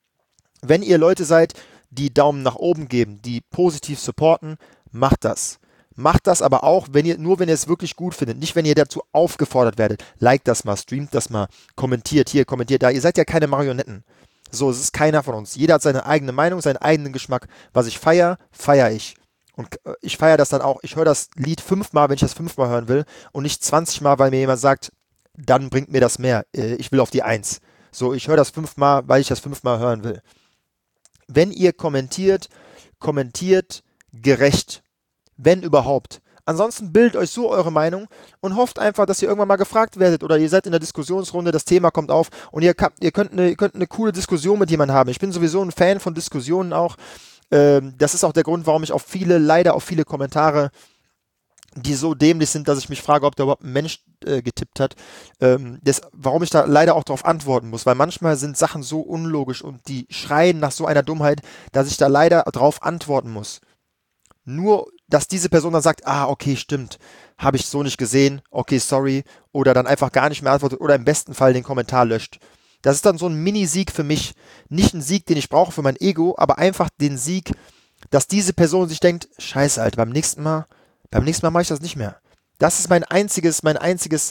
wenn ihr Leute seid, die Daumen nach oben geben, die positiv supporten, macht das. Macht das aber auch, wenn ihr, nur wenn ihr es wirklich gut findet. Nicht, wenn ihr dazu aufgefordert werdet. Liked das mal, streamt das mal, kommentiert hier, kommentiert da. Ihr seid ja keine Marionetten. So, es ist keiner von uns. Jeder hat seine eigene Meinung, seinen eigenen Geschmack. Was ich feiere, feiere ich. Und ich feiere das dann auch. Ich höre das Lied fünfmal, wenn ich das fünfmal hören will. Und nicht zwanzig Mal, weil mir jemand sagt, dann bringt mir das mehr. Ich will auf die Eins. So, ich höre das fünfmal, weil ich das fünfmal hören will. Wenn ihr kommentiert, kommentiert gerecht. Wenn überhaupt. Ansonsten bildet euch so eure Meinung und hofft einfach, dass ihr irgendwann mal gefragt werdet oder ihr seid in der Diskussionsrunde, das Thema kommt auf und ihr, ihr, könnt, eine, ihr könnt eine coole Diskussion mit jemandem haben. Ich bin sowieso ein Fan von Diskussionen auch. Ähm, das ist auch der Grund, warum ich auf viele, leider auf viele Kommentare, die so dämlich sind, dass ich mich frage, ob da überhaupt ein Mensch äh, getippt hat, ähm, das, warum ich da leider auch darauf antworten muss, weil manchmal sind Sachen so unlogisch und die schreien nach so einer Dummheit, dass ich da leider drauf antworten muss. Nur dass diese Person dann sagt, ah, okay, stimmt, habe ich so nicht gesehen, okay, sorry, oder dann einfach gar nicht mehr antwortet oder im besten Fall den Kommentar löscht. Das ist dann so ein Mini-Sieg für mich. Nicht ein Sieg, den ich brauche für mein Ego, aber einfach den Sieg, dass diese Person sich denkt, scheiße, Alter, beim nächsten Mal, beim nächsten Mal mache ich das nicht mehr. Das ist mein einziges, mein einziges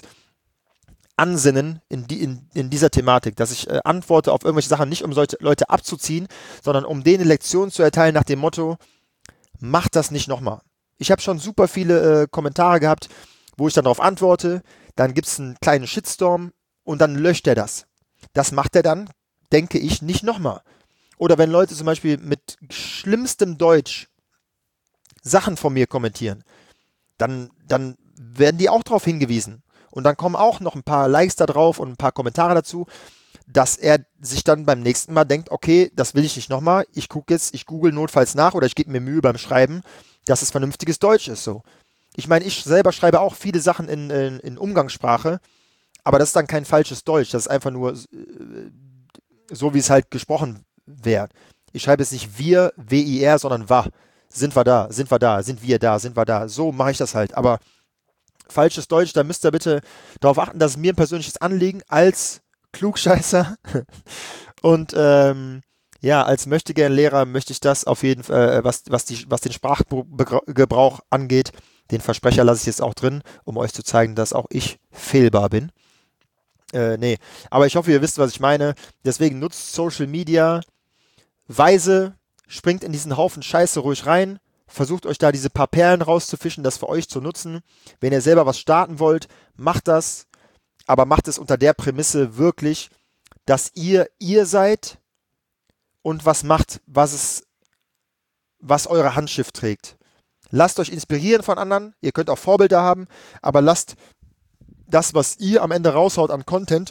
Ansinnen in, die, in, in dieser Thematik, dass ich äh, antworte auf irgendwelche Sachen, nicht um solche Leute abzuziehen, sondern um denen Lektionen zu erteilen nach dem Motto, mach das nicht nochmal. Ich habe schon super viele äh, Kommentare gehabt, wo ich dann darauf antworte, dann gibt es einen kleinen Shitstorm und dann löscht er das. Das macht er dann, denke ich, nicht nochmal. Oder wenn Leute zum Beispiel mit schlimmstem Deutsch Sachen von mir kommentieren, dann, dann werden die auch darauf hingewiesen. Und dann kommen auch noch ein paar Likes da drauf und ein paar Kommentare dazu, dass er sich dann beim nächsten Mal denkt, okay, das will ich nicht nochmal, ich gucke jetzt, ich google notfalls nach oder ich gebe mir Mühe beim Schreiben, dass es vernünftiges Deutsch ist. So. Ich meine, ich selber schreibe auch viele Sachen in, in, in Umgangssprache, aber das ist dann kein falsches Deutsch, das ist einfach nur äh, so, wie es halt gesprochen wird. Ich schreibe jetzt nicht wir, W I R, sondern wa. Sind wir da, sind wir da, sind wir da, sind wir da. So mache ich das halt, aber falsches Deutsch, da müsst ihr bitte darauf achten, dass es mir ein persönliches Anliegen als Klugscheißer und ähm, ja, als Möchtegern-Lehrer möchte ich das auf jeden Fall, äh, was, was, die, was den Sprachgebrauch angeht, den Versprecher lasse ich jetzt auch drin, um euch zu zeigen, dass auch ich fehlbar bin. Äh, nee, aber ich hoffe, ihr wisst, was ich meine. Deswegen nutzt Social Media weise, springt in diesen Haufen Scheiße ruhig rein, versucht euch da diese paar Perlen rauszufischen, das für euch zu nutzen. Wenn ihr selber was starten wollt, macht das, aber macht es unter der Prämisse wirklich, dass ihr ihr seid und was macht, was es, was eure Handschrift trägt. Lasst euch inspirieren von anderen, ihr könnt auch Vorbilder haben, aber lasst das, was ihr am Ende raushaut an Content,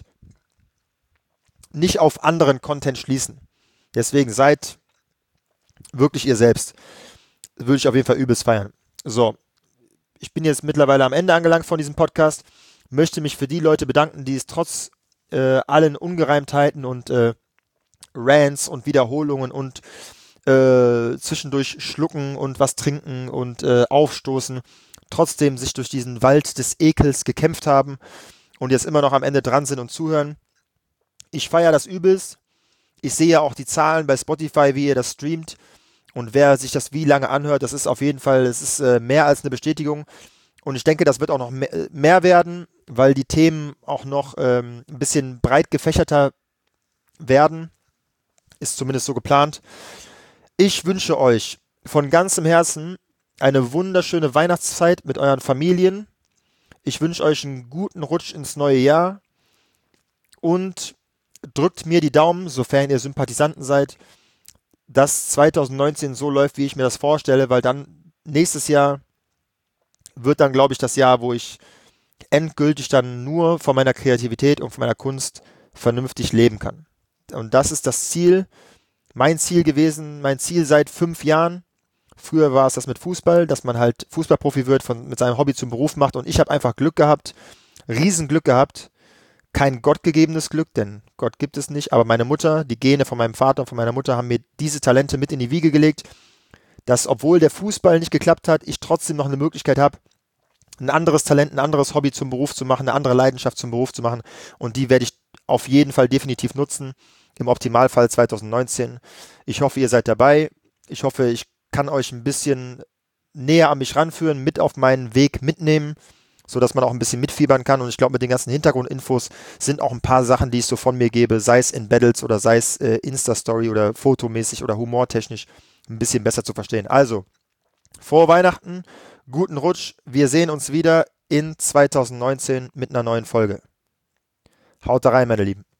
nicht auf anderen Content schließen. Deswegen seid wirklich ihr selbst. Würde ich auf jeden Fall übelst feiern. So, ich bin jetzt mittlerweile am Ende angelangt von diesem Podcast. Möchte mich für die Leute bedanken, die es trotz äh, allen Ungereimtheiten und äh, Rants und Wiederholungen und äh, zwischendurch schlucken und was trinken und äh, aufstoßen, trotzdem sich durch diesen Wald des Ekels gekämpft haben und jetzt immer noch am Ende dran sind und zuhören. Ich feiere das übelst. Ich sehe ja auch die Zahlen bei Spotify, wie ihr das streamt. Und wer sich das wie lange anhört, das ist auf jeden Fall, es ist äh, mehr als eine Bestätigung. Und ich denke, das wird auch noch mehr, mehr werden, weil die Themen auch noch ähm, ein bisschen breit gefächerter werden. Ist zumindest so geplant. Ich wünsche euch von ganzem Herzen eine wunderschöne Weihnachtszeit mit euren Familien. Ich wünsche euch einen guten Rutsch ins neue Jahr. Und drückt mir die Daumen, sofern ihr Sympathisanten seid, dass zwanzig neunzehn so läuft, wie ich mir das vorstelle, weil dann nächstes Jahr wird dann, glaube ich, das Jahr, wo ich endgültig dann nur von meiner Kreativität und von meiner Kunst vernünftig leben kann. Und das ist das Ziel, mein Ziel gewesen, mein Ziel seit fünf Jahren. Früher war es das mit Fußball, dass man halt Fußballprofi wird, von, mit seinem Hobby zum Beruf macht und ich habe einfach Glück gehabt, Riesenglück gehabt. Kein gottgegebenes Glück, denn Gott gibt es nicht, aber meine Mutter, die Gene von meinem Vater und von meiner Mutter haben mir diese Talente mit in die Wiege gelegt, dass obwohl der Fußball nicht geklappt hat, ich trotzdem noch eine Möglichkeit habe, ein anderes Talent, ein anderes Hobby zum Beruf zu machen, eine andere Leidenschaft zum Beruf zu machen und die werde ich auf jeden Fall definitiv nutzen, im Optimalfall zwanzig neunzehn. Ich hoffe, ihr seid dabei. Ich hoffe, ich kann euch ein bisschen näher an mich ranführen, mit auf meinen Weg mitnehmen, sodass man auch ein bisschen mitfiebern kann. Und ich glaube, mit den ganzen Hintergrundinfos sind auch ein paar Sachen, die ich so von mir gebe, sei es in Battles oder sei es äh, Insta-Story oder fotomäßig oder humortechnisch, ein bisschen besser zu verstehen. Also, frohe Weihnachten, guten Rutsch. Wir sehen uns wieder in zwanzig neunzehn mit einer neuen Folge. Haut da rein, meine Lieben.